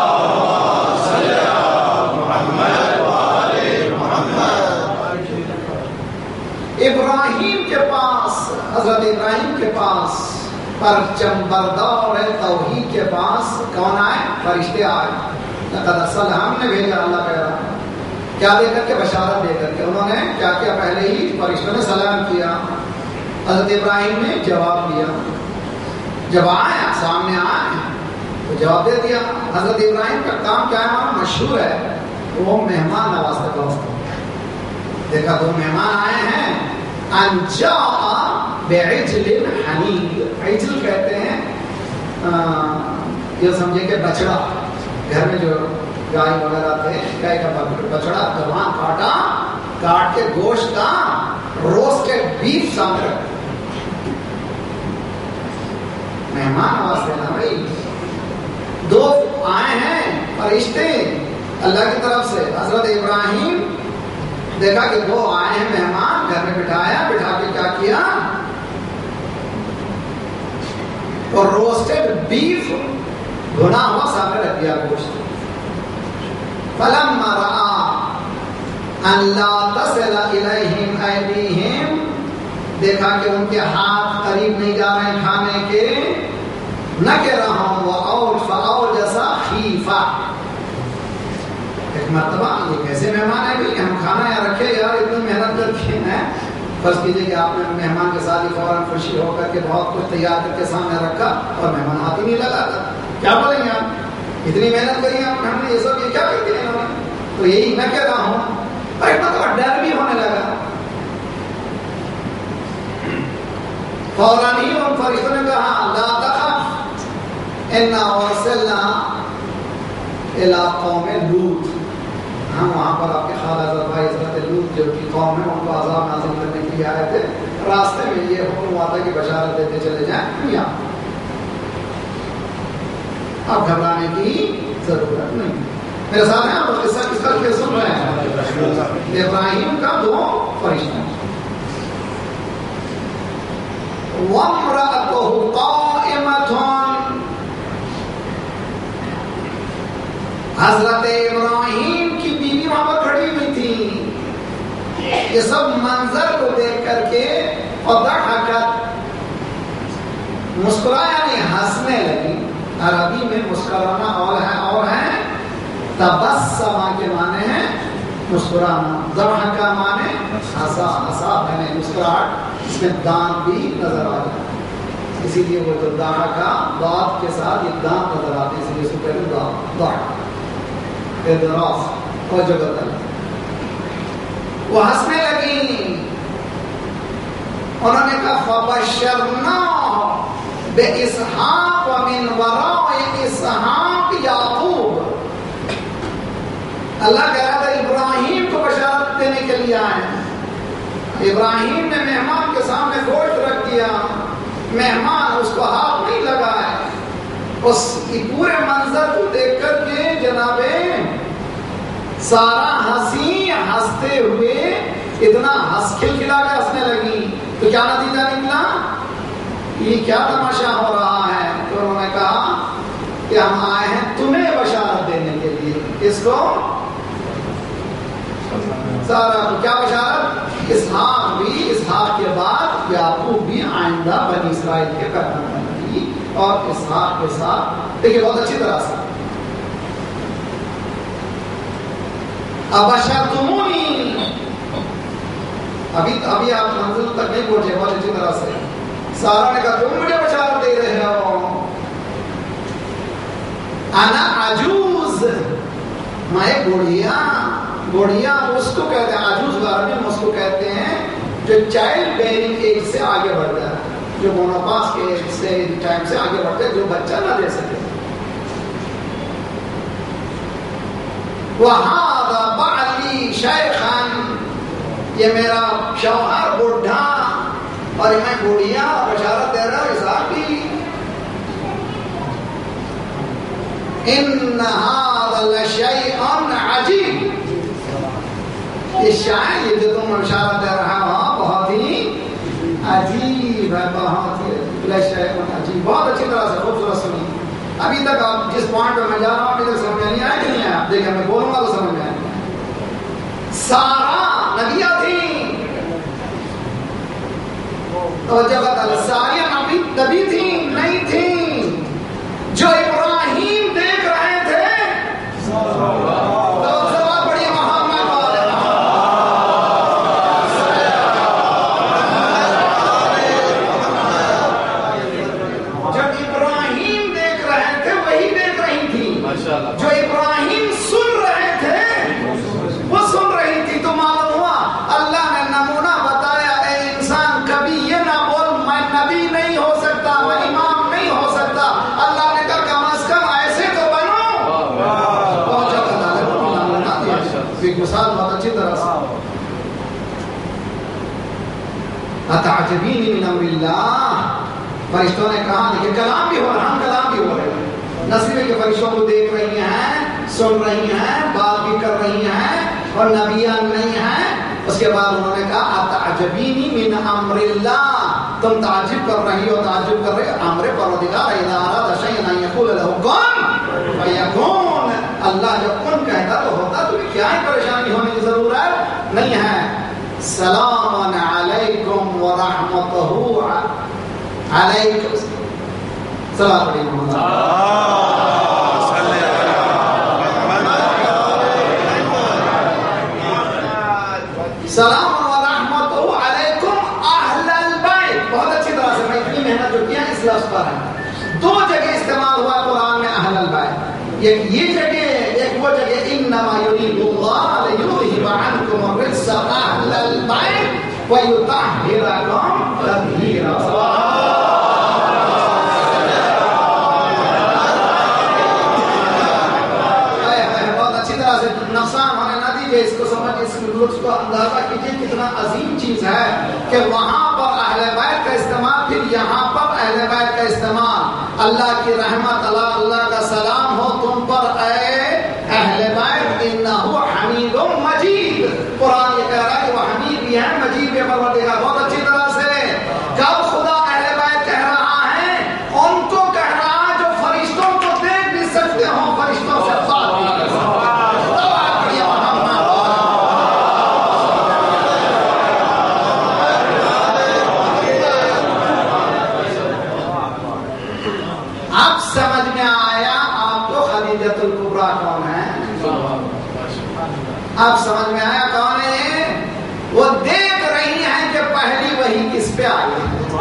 ابراہیم کے پاس, حضرت ابراہیم کے پاس پرچم بردار توحید کے پاس کون آئے؟ فرشتے آئے. لقد ارسلنا, ہم نے بھیجا. اللہ کہہ رہا ہے کیا دے کر کے؟ بشارت دے کر کے. انہوں نے کیا کیا؟ پہلے ہی فرشتوں نے سلام کیا, حضرت ابراہیم نے جواب دیا. جب آئے سامنے آئے تو جواب دے دیا. حضرت ابراہیم کا کام کیا ہے؟ مشہور ہے وہ مہمان نوازی کا وقت. دیکھا دو مہمان آئے ہیں. انجا بعجل حنیذ. عجل کہتے ہیں یہ سمجھے کہ بچڑا، گھر میں جو گائے وغیرہ تھے گائے کا بچڑا جوان کاٹا، کاٹ کے گوشت کا روسٹڈ بیف سامنے رکھا. مہمان نواز دینا بھائی. دو آئے ہیں فرشتے اللہ کی طرف سے. حضرت ابراہیم دیکھا کہ دو آئے ہیں مہمان، گھر میں بٹھایا، بٹھا کے کیا کیا؟ اور روسٹڈ بیف بھنا ہوا سامنے رکھ دیا گوشت. فلما رأى ان لا تصل الیہم ایدیہم، دیکھا کہ ان کے ہاتھ قریب نہیں جا رہے ہیں کھانے کے. نکرہم فاوجس خیفہ. ایک مرتبہ یہ کیسے مہمان ہے بھی ہم کھانا یہاں رکھے یار اتنی محنت کر کے ہیں. فرض کیجیے کہ آپ نے مہمان کے ساتھ ہی فوراً خوشی ہو کر کے بہت کچھ تیار کر کے سامنے رکھا اور مہمان ہاتھ ہی نہیں لگا تھا. کیا بولیں گے آپ؟ اتنی محنت کری آپ ہم نے یہ سب یہ کیا کر دیا انہوں نے؟ تو یہی میں کہہ رہا ہوں. اور ایک مرتبہ ڈر بھی ہونے لگا. فوراً ہی ان فرشتوں نے کہا لا تخف انا ارسلنا الی قوم لوط. ہم وہاں پر آپ کے خالہ حضرت بھائی حضرت لوط جو کی قوم ہے ان کو عذاب نازل کرنے کے لیے آئے تھے. راستے میں یہ حکم ہوا تھا کہ بشارت دیتے چلے جائیں یہاں. اب گھبرانے کی ضرورت نہیں. میرے سامنے آپ قصہ کس کا کیا سن رہے ہیں؟ ابراہیم کا دو فرشتے. وَامْرَأَتُهُ قَائِمَةٌ. حضرت ابراہیم کی بیوی وہاں پر کھڑی ہوئی تھی. یہ سب منظر کو دیکھ کر کے فضحکت، مسکرایا یعنی ہنسنے لگی. عربی میں مسکرانا اور ہے اور ہے تبسمہ کے معنی ہے مسکرانا. ضحکا معنی ہنسا، ہنسا یعنی مسکراہٹ. اس میں دانت بھی نظر آ جائے اسی لیے وہ جو ضحکا دانت کے ساتھ یہ دانت نظر آتے ہیں، اس لیے اس کو کہتے ہیں دانت. ضحک اعتراف اور جگت. وہ ہنسنے لگی. انہوں نے کہا فبشرناہ باسحاق ومن وراء اسحاق یعقوب. اللہ کہہ رہا تھا ابراہیم کو بشارت دینے کے لیے آئے. ابراہیم نے مہمان کے سامنے گوشت رکھ دیا. مہمان اس کو ہاتھ نہیں لگائے. اس پورے منظر کو دیکھ کر کے جناب سارا ہنسی ہنستے ہوئے اتنا ہنس کھلکھلا کے ہنسنے لگی. تو کیا نتیجہ نکلا؟ یہ کیا تماشا ہو رہا ہے؟ تو انہوں نے کہا کہ ہم آئے ہیں تمہیں بشارت دینے کے لیے. اس کو سارا کیا بشارت؟ اسحاق بھی، اسحاق کے بعد یعقوب بھی آئندہ بنی اسرائیل کے پیدا بنے گی. اور اسحاق کے ساتھ دیکھیے بہت اچھی طرح سے ابشرتمونی. ابھی ابھی آپ منزل تک نہیں پہنچے. بہت اچھی طرح سے سارا نے کہا تم مجھے بشارت دے رہے ہو. انا عجوز، میں بوڑھیا. بوڑھیا اس کو کہتے ہیں، عجوز عربی میں اس کو کہتے ہیں جو چائلڈ بیئرنگ ایج سے آگے بڑھ جائے، جو مونوپاس کے ایج سے ٹائم سے آگے بڑھتے ہیں، جو بچہ نہ دے سکے. وَهَذَا بَعْلِي شَيْخًا، یہ میرا شوہر بوڑھا اور میں بوڑھیا بشارت دے رہا ہوں. اسحاق بھی. إِنَّ هَذَا لَشَيْءٌ عَجِيبٌ. یہ شاید یہ جو تم بشارت دے رہا ہو بہت ہی عجیب ہے. بہت ہی لشیء عجیب. بہت اچھی طرح سے خوبصورت سنی. ابھی تک آپ جس پوائنٹ پہ میں جا رہا ہوں ابھی تک سمجھ نہیں آیا کہ نہیں آیا؟ دیکھیں میں بولوں گا تو سمجھ میں آئے. سارا نبیہ تھی. توجہ بتا، ساری نبی نبی تھی نہیں تھی جو ابراہیم دیکھ رہے تھے. تو سوال بڑی محمد والے جب جو ابراہیم سن رہے تھے وہ سن رہی تھی. تو معلوم ہوا اللہ نے نمونہ بتایا، اے انسان کبھی یہ نہ بول میں نبی نہیں ہو سکتا، میں امام نہیں ہو سکتا. اللہ نے کہا کم از کم ایسے تو بنو. پہنچا اللہ نے بتا دیا. ایک مثال بہت اچھی طرح سے، اتعجبین من امر اللہ، فرشتوں نے کہا کہ کلام بھی ہو رہا، ہم کلام بھی ہو رہے ہیں. نصیبے کے فرشتوں کو دیکھ رہی ہیں، سن رہی ہیں، بات بھی کر رہی ہیں اور نبیان نہیں ہیں. اس کے بعد انہوں نے کہا اتعجبین من امر اللہ، تم تعجب کر رہی ہو، تعجب کر رہے ہو امر پروردگار اذا اراد شیئا ان یقول له کن فیکون. اللہ جب کن کہتا تو ہوتا، تو کیا ہی پریشانی ہونے کی ضرورت نہیں ہے. سلام علیکم ورحمتہ علیکم. سلام علیکم. سلام ورحمتہ علیکم اہل البیت. بہت اچھی طرح سے میں اتنی محنت جو کیا اس لفظ پر ہے. دو جگہ استعمال ہوا قرآن میں اہل البیت. ایک یہ جگہ، ایک وہ جگہ انما یرید اللہ لیذہب عنکم الرجس اہل البیت ویطہرکم تطہیرا. نقصان ہونے نہ دیجیے. اس کو سمجھ، اس لطف کو اندازہ کیجیے کتنا عظیم چیز ہے کہ وہاں پر اہل بیت کا استعمال، پھر یہاں پر اہل بیت کا استعمال. اللہ کی رحمت، اللہ اللہ کا سلام ہو تم پر اے اہل بیت، انہ حمید مجید. قرآن یہ کہہ رہا ہے کہ وہ حمید بھی ہے، مجید بھی پروردگار. بہت اچھی طرح سے کب خدا اہل بیت کہہ رہا ہے؟ ان کو کہہ رہا ہے جو فرشتوں کو دیکھ بھی سکتے ہوں، فرشتوں سے بات بھی کر سکتے. سمجھ میں آیا آپ کو خدیجۃ الکبریٰ کون ہے؟ آپ سمجھ میں آیا کون ہے؟ وہ دیکھ رہی ہیں کہ پہلی وحی کس پہ آئی ہے،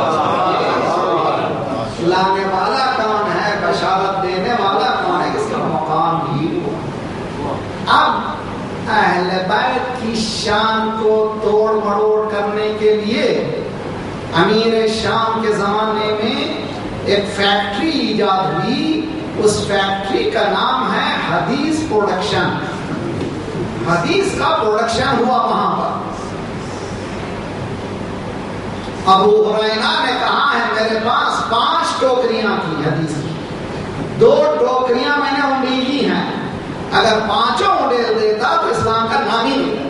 لانے والا کون ہے، بشارت دینے والا کون ہے، اس کا مقام بھی ہوا. اب اہل بیت کی شان کو توڑ مروڑ کرنے کے لیے امیر شام کے زمانے میں ایک فیکٹری ایجاد ہوئی. اس فیکٹری کا نام ہے حدیث پروڈکشن. حدیث کا پروڈکشن ہوا وہاں پر. ابو ہریرہ نے کہا ہے میرے پاس پانچ ٹوکریاں تھی حدیث کی، دو ٹوکریاں میں نے انڈیلی ہیں، اگر پانچوں انڈیل دیتا تو اسلام کا نام ہی نہیں.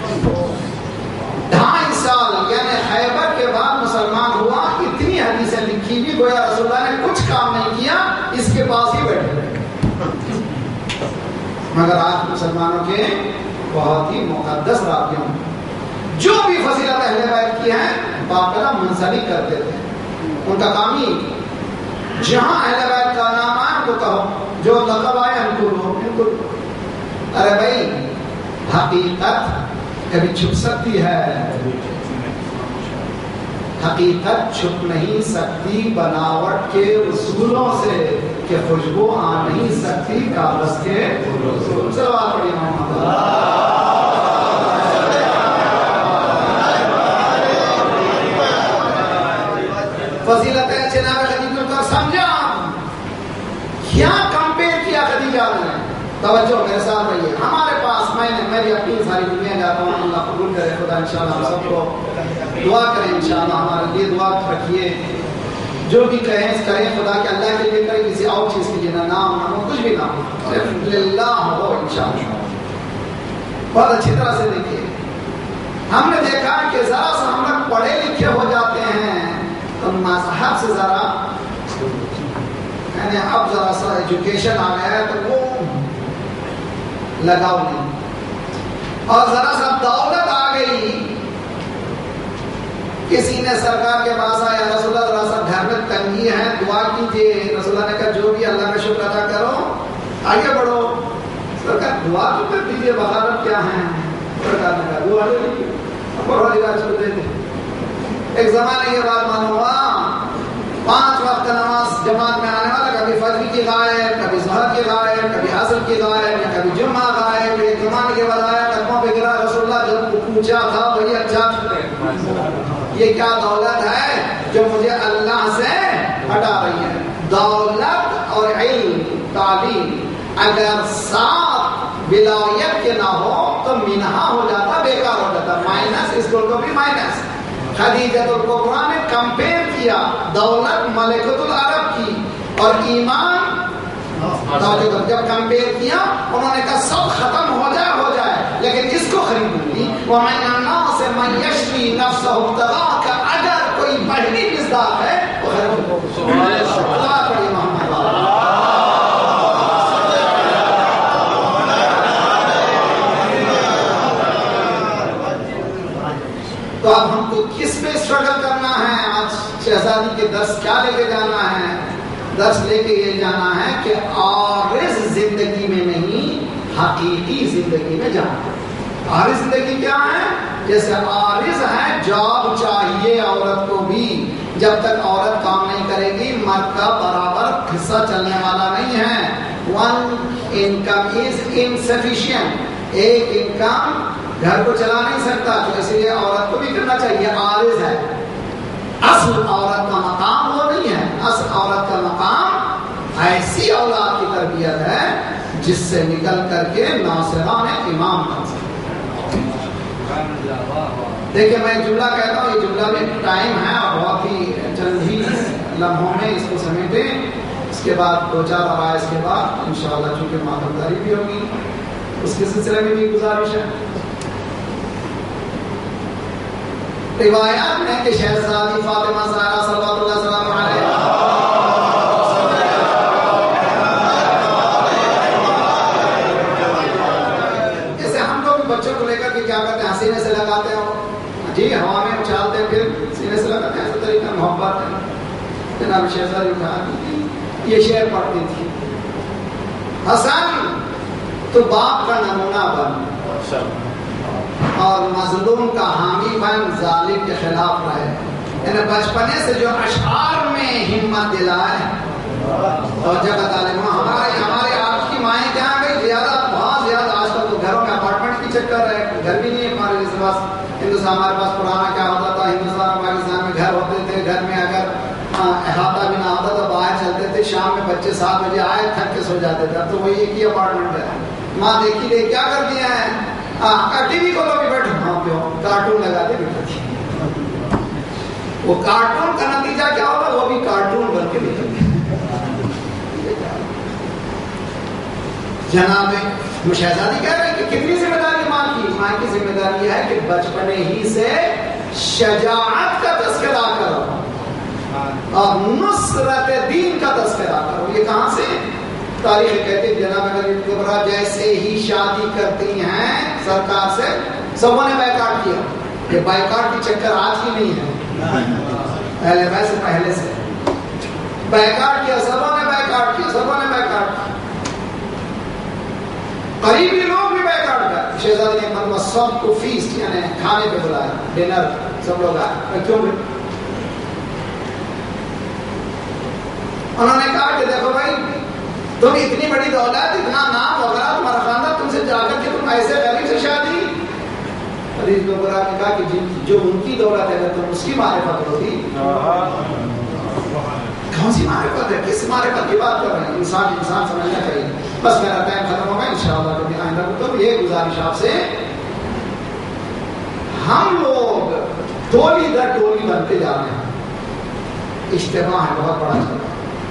ڈھائی سال یعنی خیبر کے بعد مسلمان ہوا، اتنی حدیثیں لکھی بھی، گویا رسول اللہ نے کچھ کام نہیں کیا، اس کے پاس ہی بیٹھے. مگر آج مسلمانوں کے بہت ہی مقدس راویوں جو بھی فضیلت اہل بیت کی ہے باقاعدہ منسلک کرتے تھے. ان کا کام ہی جہاں اہل بیت کا نام آئے ان کو کہو، جو لقب آئے ان کو لو، ان کو. ارے بھائی حقیقت کبھی چھپ سکتی ہے، حقیقت چھپ نہیں سکتی بناوٹ کے اصولوں سے، کہ خوشبو آ نہیں سکتی کاغذ کے اصول. سوال پڑھی فضیلت ہے جناب خدیجہ کو سمجھا کیا کمپیئر کیا خدیجہ نے. توجہ میرے ساتھ رہیے. ہمارے پاس میں نے میری اپنی ساری دنیا جاتا ہوں، اللہ قبول کرے خدا انشاءاللہ ہم سب کو دعا کریں، انشاءاللہ ہمارے لیے دعا رکھیے. جو بھی کہیں کریں خدا کے اللہ کے لیے کریں، کسی اور چیز کے لیے نہ نام نہ کچھ بھی نہ ہو، صرف للہ ہو انشاءاللہ. بہت اچھی طرح سے دیکھیے. ہم نے دیکھا کہ ذرا سا ہم لوگ پڑھے لکھے ہو جاتے ہیں تو مذہب سے ذرا یعنی اب ذرا سا ایجوکیشن آ گیا ہے تو وہ لگاؤ نہیں، اور ذرا سا دولت آ گئی. کسی نے سرکار کے پاس آیا، رسول اللہ ذرا سا گھر میں تنگی ہے دعا کیجیے. رسول اللہ نے کہا جو بھی اللہ کا شکر ادا کرو آگے بڑھو. سرکار دعا تو کر دیجیے، بغاوت کیا ہے. سرکار نے کہا دعا دے دیجیے، پروردگار چھوڑ دے دے. ایک زمانے کے بعد معلوم ہوا پانچ وقت نماز جماعت میں آنے والا کا کبھی فجر کی غائب، کبھی ظہر کی غائب، کبھی عصر کی غائب، یا کبھی جمعہ غائب، یہ زمان کے بجائے قدموں پہ گرا رسول اللہ جب پوچھا تھا وہی اچھا. یہ کیا دولت ہے جو مجھے اللہ سے ہٹا رہی ہے؟ دولت اور علم تعلیم اگر ساتھ ولایت کے نہ ہو تو منہا ہو جاتا، بیکار ہو جاتا، مائنس، اس کو بھی مائنس. خدیجۃ الکبریٰ نے کمپیئر کیا دولت ملکۃ العرب کی اور ایمان، جب کمپیئر کیا انہوں نے کہا سب ختم ہو جائے ہو جائے لیکن اس کو خریدوں گی. وَمِنَ النَّاسِ مَن يَشْرِي نَفْسَهُ ابْتِغَاءَ، اگر کوئی بڑھنی مزداق ہے وہ خرید خدا پڑھی محمد تو اب ہم کو کس پہ اسٹرگل کرنا ہے؟ آج شہزادی کے درس کیا لے کے جانا ہے؟ درس لے کے یہ جانا ہے کہ عارض زندگی میں نہیں، حقیقی زندگی میں جانا. عارض زندگی کیا ہے؟ جیسے عارض ہے جاب چاہیے عورت کو بھی، جب تک عورت کام نہیں کرے گی مرد کا برابر حصہ چلنے والا نہیں ہے. ون انکم از انسفیشینٹ، ایک انکم گھر کو چلا نہیں سکتا، تو اس لیے عورت کو بھی کرنا چاہیے. عارض ہے. اصل عورت کا مقام وہ نہیں ہے، اصل عورت کا مقام ایسی اولاد کی تربیت ہے جس سے نکل کر کے ناصران امام بن سکے. دیکھیں میں جملہ کہتا ہوں، یہ جملہ میں ٹائم ہے اور بہت ہی چند ہی لمحوں میں اس کو سمیٹیں، اس کے بعد دو چار آرائے اس کے بعد انشاءاللہ چونکہ ماتمداری بھی ہوگی اس کے سلسلے میں بھی گزارش ہے. روایات میں کہ شہزادی فاطمہ زہرا صلوات اللہ وسلم علیہا جیسے ہم لوگ بچوں کو لے کر کے کیا کرتے ہیں، سینے سے لگاتے ہیں، جی ہوا میں اچھالتے ہیں پھر سینے سے لگاتے ہیں، ایسا طریقہ محبت ہے. جناب شہزادی کہا یہ شعر پڑھتی تھی، حسن تو باپ کا نمونہ بن اور مظلوم کا حامی بن، ظالم کے خلاف رہے. یعنی بچپنے سے جو اشعار میں ہمت دلائے اور جگہ تعلیم. ہمارے ہمارے آپ کی مائیں کیا ہیں زیادہ، بہت زیادہ آج کل تو گھروں میں اپارٹمنٹ کی چکر ہے، گھر بھی نہیں ہے ہمارے جیسے پاس. ہندوستان ہمارے پاس پرانا کیا ہوتا تھا، ہندوستان اور پاکستان میں گھر ہوتے تھے، گھر میں اگر احاطہ بھی نہ ہوتا تو باہر چلتے تھے، شام میں بچے سات بجے آئے تھک کے سو جاتے تھے. تو وہی ایک ہی اپارٹمنٹ ہے. ماں دیکھی دے کیا کر دیا ہے، ٹی وی کو بھی بیٹھو وہاں پہ کارٹون لگا دے بیٹھا. وہ کارٹون کا نتیجہ کیا ہوگا، وہ بھی کارٹون بن کے نکلتے. جناب شہزادی کہہ رہے ہیں کہ کتنی ذمہ داری ماں کی؟ ماں کی ذمہ داری ہے کہ بچپنے ہی سے شجاعت کا تذکرہ کرو اور نصرت دین کا تذکرہ کرو. یہ کہاں سے؟ تاریخ کہتے ہیں جناب کبریٰ جیسے ہی شادی کرتی ہیں سرکار سے سبوں نے بائیکاٹ کیا. یہ بائیکاٹ کی چکر آج کی نہیں ہے، پہلے ویسے پہلے سے بائیکاٹ کیا، سبوں نے بائیکاٹ کیا، سبوں نے بائیکاٹ کیا. قریبی لوگ بھی بائیکاٹ کر. شہزادی نے مرتبہ سب کو فیسٹ یعنی کھانے پہ بلایا، ڈنر، سب لوگ آئے. کیوں؟ انہوں نے کہا کہ دیکھو بھائی تم اتنی بڑی دولت، اتنا نام وغیرہ تمہارا خاندان، تم سے جا کر کے تم ایسے غریب سے شادی. حدیث میں برا نے کہا کہ جو ان کی دولت ہے تم اس کی معرفت ہوتی. کون سی معرفت ہے، کس معرفت کی بات کر رہے ہیں؟ انسان انسان سمجھنا چاہیے. بس میرا ٹائم ختم ہوگا انشاءاللہ کبھی آئندہ. تو یہ گزارش آپ سے، ہم لوگ ٹولی در ٹولی بنتے جا رہے ہیں. اجتماع ہے بہت بڑا اجتماع.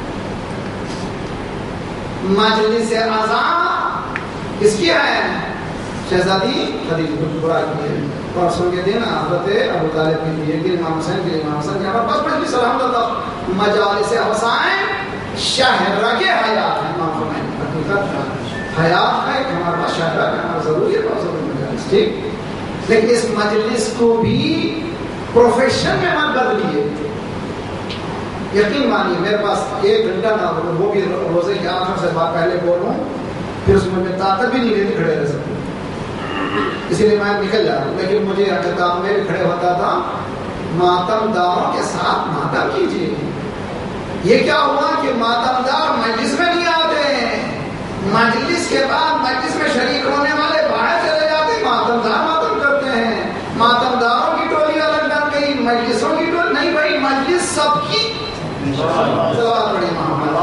مجلس اذان کس کی ہے؟ شہزادی خدیجہ الکبریٰ کی ہے. پرسوں کے دن حضرت ابو طالب کی بیوی کے امام حسین کے امام حسین یہاں پر بس مجلس الحمدللہ مجالس حسین شہرگ حیات ہے. امام خمینی حقیقت حیات ہے کہ ہمارے پاس شہرگ ہے، ہمارا ضروری ہے بہت ضروری مجالس، ٹھیک. لیکن اس مجلس کو بھی پروفیشن میں مت بدلیے. یقین مانیے میرے پاس ایک گھنٹہ نہ ہو، وہ بھی روزے کے آخر سے بات پہلے بولوں، پھر اس میں طاقت بھی نہیں رہتی کھڑے رہ سکتے، اسی لیے میں نکل جا رہا ہوں. لیکن مجھے اختتام میں بھی کھڑے ہوتا تھا، ماتم داروں کے ساتھ ماتم کیجیے. یہ کیا ہوا کہ ماتمدار مجلس میں نہیں آتے، مجلس کے بعد مجلس میں شریک ہونے والے باہر چلے جاتے، ماتمدار ماتم کرتے ہیں، ماتمداروں کی ٹولی الگ بن گئی، مجلسوں کی ٹولی نہیں بھائی، مجلس سب کی سوال پڑی محمد۔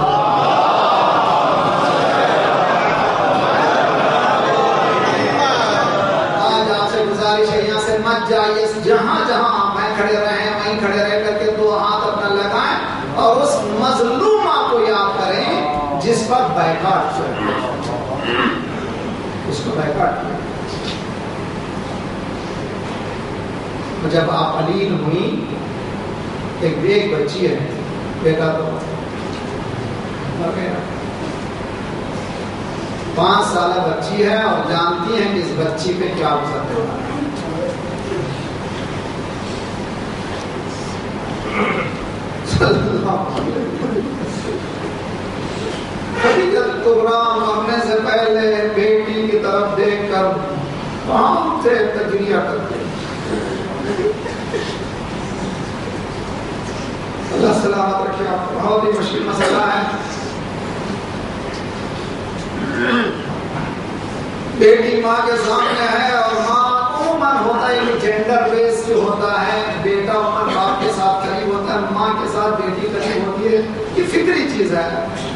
آج آپ سے گزارش ہے یہاں سے مت جائیے، جہاں جہاں میں کھڑے رہے وہیں کھڑے رہ کر کے دو ہاتھ اپنا لگائیں اور اس مظلومہ کو یاد کریں جس پر بائیکاٹ چل، اس کو بائیکاٹ کیا۔ جب آپ علیم ہوئی، ایک ایک بچی ہے، بیٹا تو مر گیا، پانچ سالہ بچی ہے اور جانتی ہیں کہ اس بچی پہ کیا گزرتے ہوا ہے۔ خدیجۃ کبریٰ مرنے سے پہلے بیٹی کی طرف دیکھ کر پاؤں سے تجریہ کرتے، اللہ سلامت رکھے آپ کو، بہت ہی مشکل مسئلہ ہے۔ بیٹی ماں کے سامنے ہے اور ماں عموماً ہوتا ہے کہ جینڈر بیس جو ہوتا ہے، بیٹا عمر باپ کے ساتھ قریب ہوتا ہے، ماں کے ساتھ بیٹی قریب ہوتی ہے، یہ فطری چیز ہے۔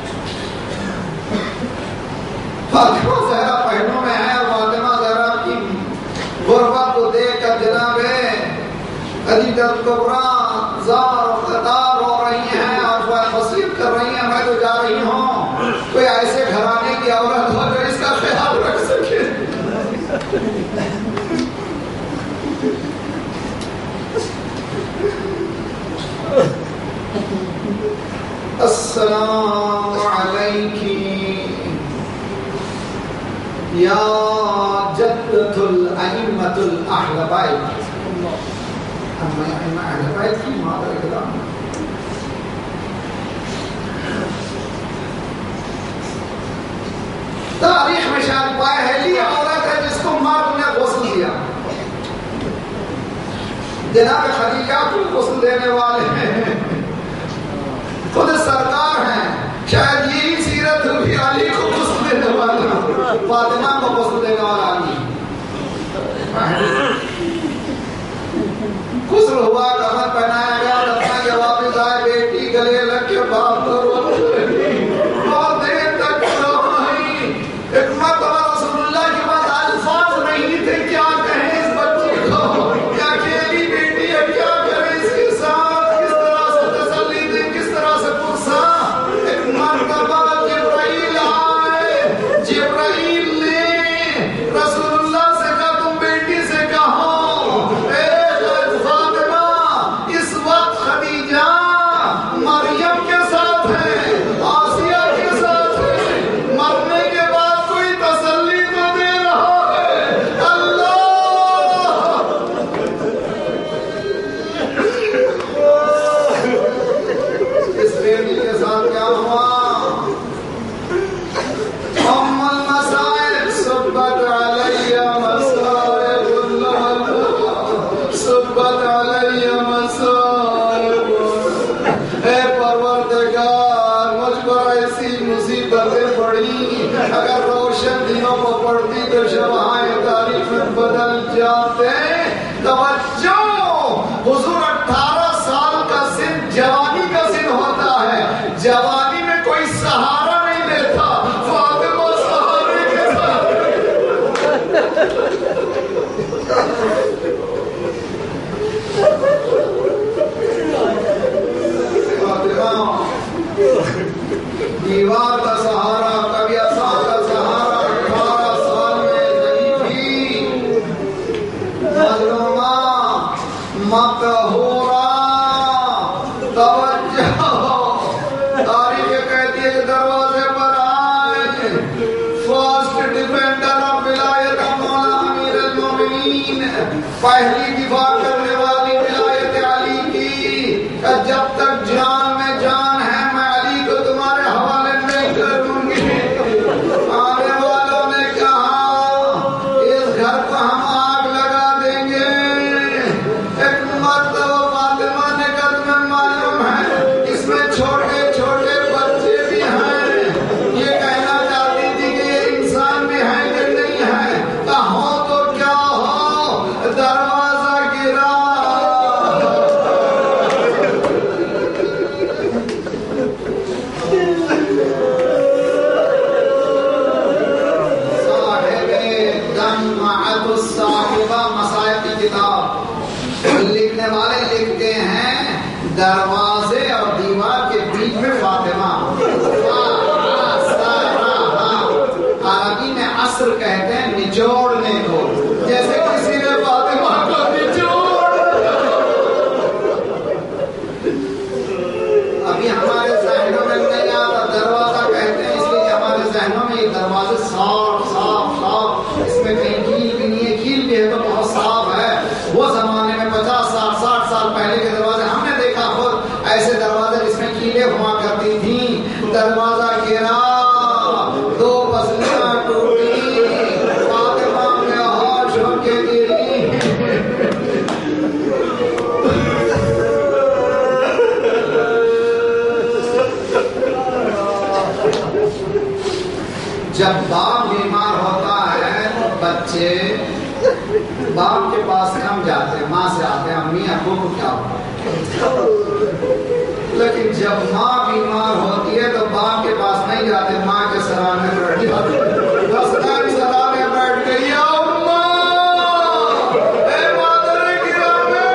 فاطمہ زہرا پہلو میں ہے اور فاطمہ زہرا کی غربت کو دیکھ کر جناب خدیجۃ کبریٰ زار و قطار ہو رہی ہیں اور وصیت کر رہی ہیں، میں تو جا رہی ہوں، کوئی ایسے گھرانے کی عورت ہو جو اس کا خیال رکھ سکے۔ السلام علیکی یا جدۃ الائمۃ الاہل بیت، اہل بیت کی مادر کرام، تاریخ میں شاید پہلی عورت ہے جس کو مرد نے غسل دیا۔ جناب خدیجہ کو غسل دینے والے ہیں، خود سرکار ہیں، شاید یہی سیرت ہوئی علی کو غسل دینے والا، فاطمہ کو غسل دینے والا علی۔ غسل ہوا، کفن پہنایا گیا، دفنا کے واپس آئے، بیٹی گلے لگ کے باپ کو بہت دیر تک روئی۔ ایک مرتبہ رسول اللہ کے پاس الفاظ نہیں تھے، کیا کہیں اس بچی کو، کیا اکیلی بیٹی ہے، کیا کریں اس کے ساتھ، کس طرح سے تسلی دیں، کس طرح سے پرسا۔ ایک مرتبہ جبرائیل آئے، جبرائیل نے رسول اللہ سے کہا تم بیٹی سے کہو مریم کے ساتھ ہے، آسیہ کے ساتھ ہے، مرنے کے بعد کوئی تسلی تو دے رہا ہے۔ اللہ اس بیٹی کے ساتھ کیا ہوا؟ ام المصائب صبت علی مصائب اللہ، صبت علی مصائب، اے پروردگار مجھ پر ایسی مصیبتیں پڑی، اگر روشن دنوں کو پڑتی تو شبہائے تاریخ میں بدل جاتے۔ توجہ، حضور اٹھارہ سال کا سن جوانی کا سن ہوتا ہے، جوانی میں کوئی سہارا نہیں دیتا، فاطمہ سہارے کے ساتھ۔ دیوار کا سہارا، کبھی آسان کا سہارا، اٹھارہ سال میں ضعیفی، مظلومہ، مقہورہ۔ توجہ، تاریخ کہتی ہے کہ دروازے پر آئے، فرسٹ ڈیفینڈر آف ولایت مولا امیر المومنین، پہلی دفاع کرنے والی ولایت علی کی، جب تک جان میں جان ہے میں علی کو تمہارے حوالے نہیں کروں گی۔ آنے والوں نے کہا اس گھر کو ہم آگ لگا دیں گے۔ ایک مرتبہ فاطمہ نے کہا تمہیں معلوم ہے اس میں چھوٹے چھوٹے نثر کہتے ہیں نچوڑنے کو، جیسے کسی نے فاطمہ کو نچوڑ۔ ابھی ہمارے ذہنوں میں نہیں آتا، دروازہ کہتے ہیں اس لیے ہمارے ذہنوں میں یہ دروازے صاف صاف صاف، اس میں کہیں کیل بھی نہیں ہے، کیل بھی ہے تو بہت صاف ہے۔ وہ زمانے میں پچاس سال ساٹھ سال پہلے کے دروازے ہم نے دیکھا خود، ایسے دروازے جس میں کیلیں ہوا کرتی تھیں، دروازہ گرا، دو پسلیاں ٹوٹی، فاطمہ میں ہوش ہو کے گری۔ جب باپ بیمار ہوتا ہے تو بچے باپ کے پاس کم جاتے ہیں، ماں سے آتے ہیں امی ابو کو کیا ہوا، لیکن جب ماں بیمار ہوتی ہے تو باپ کے پاس نہیں جاتے، ماں کے سرانے بیٹھ جاتے، بس سرانے بیٹھ گئی اما اے مادر گرامی۔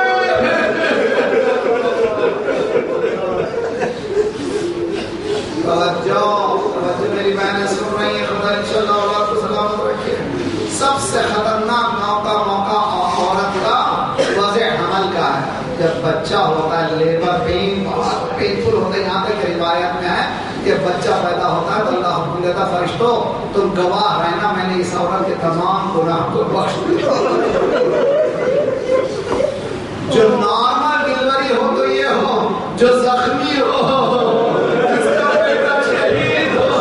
توجہ توجہ میری بہنیں سن رہی ہیں، خدا انشاءاللہ اولاد کو سلامت رکھے۔ سب سے خطرناک موقع موقع عورت کا وضع حمل کا ہے، جب بچہ ہوتا ہے، لیبر پین بہت پینفل ہوتا ہے۔ یہاں تک روایت میں ہے کہ بچہ پیدا ہوتا ہے تو اللہ حکم دیتا فرشتوں تم گواہ رہنا، میں نے اس عورت کے تمام گناہ کو بخش دیا۔ جو نارمل ڈلیوری ہو تو یہ ہو، جو زخمی ہو، جس کا بیٹا شہید ہو۔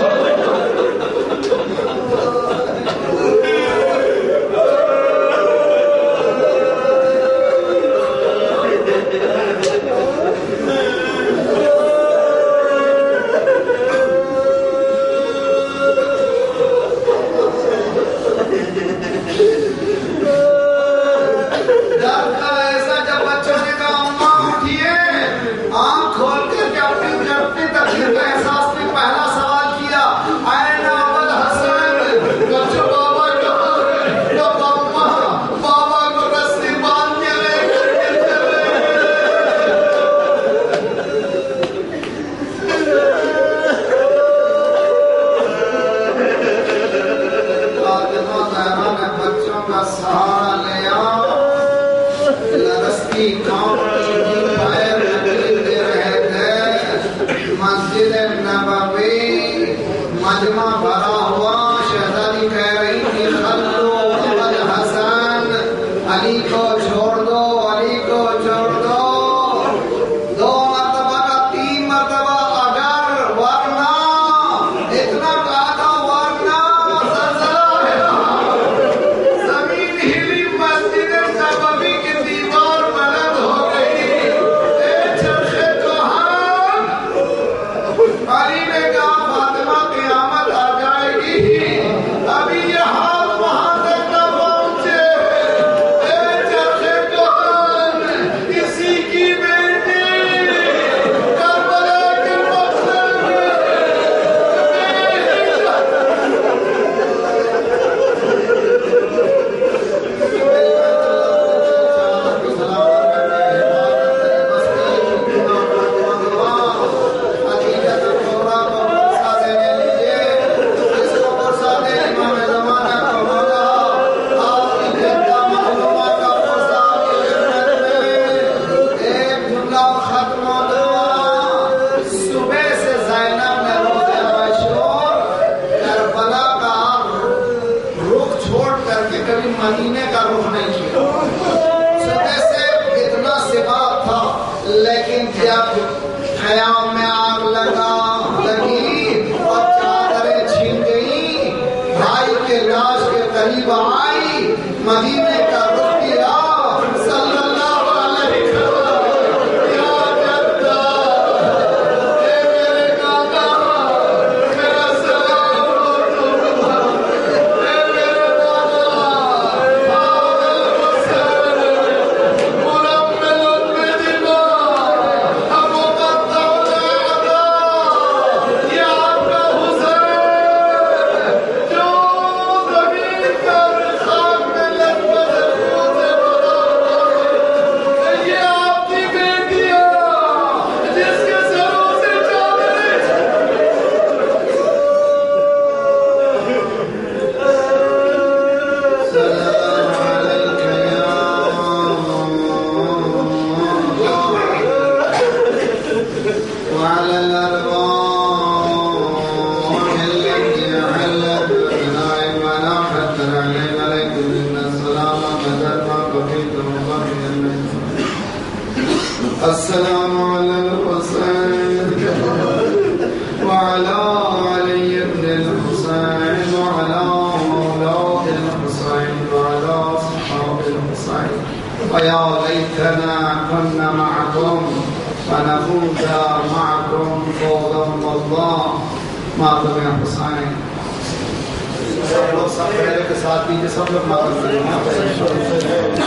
مدینے کا رخ نہیں کیا، صبح سے اتنا سواب تھا، لیکن جب خیام میں آگ لگا لگی اور چادریں چھن گئی، بھائی کے لاش کے قریب آئی، مدینے کا رخ کیا، صلی اللہ علیہ وسلم، یا جدہ اے میرے دادا میرا سلام ہو تم، اے میرے دادا جو زمین پر خاک میں لگا وعلى علي بن الحسين وعلى أولاد الحسين وعلى أصحاب الحسين ويا ليتنا كنا معكم فنفوز معكم فوزا والله ماتم يا حسين. سب لوگ سب پہلے کے ساتھ بھی سب لوگ ماتم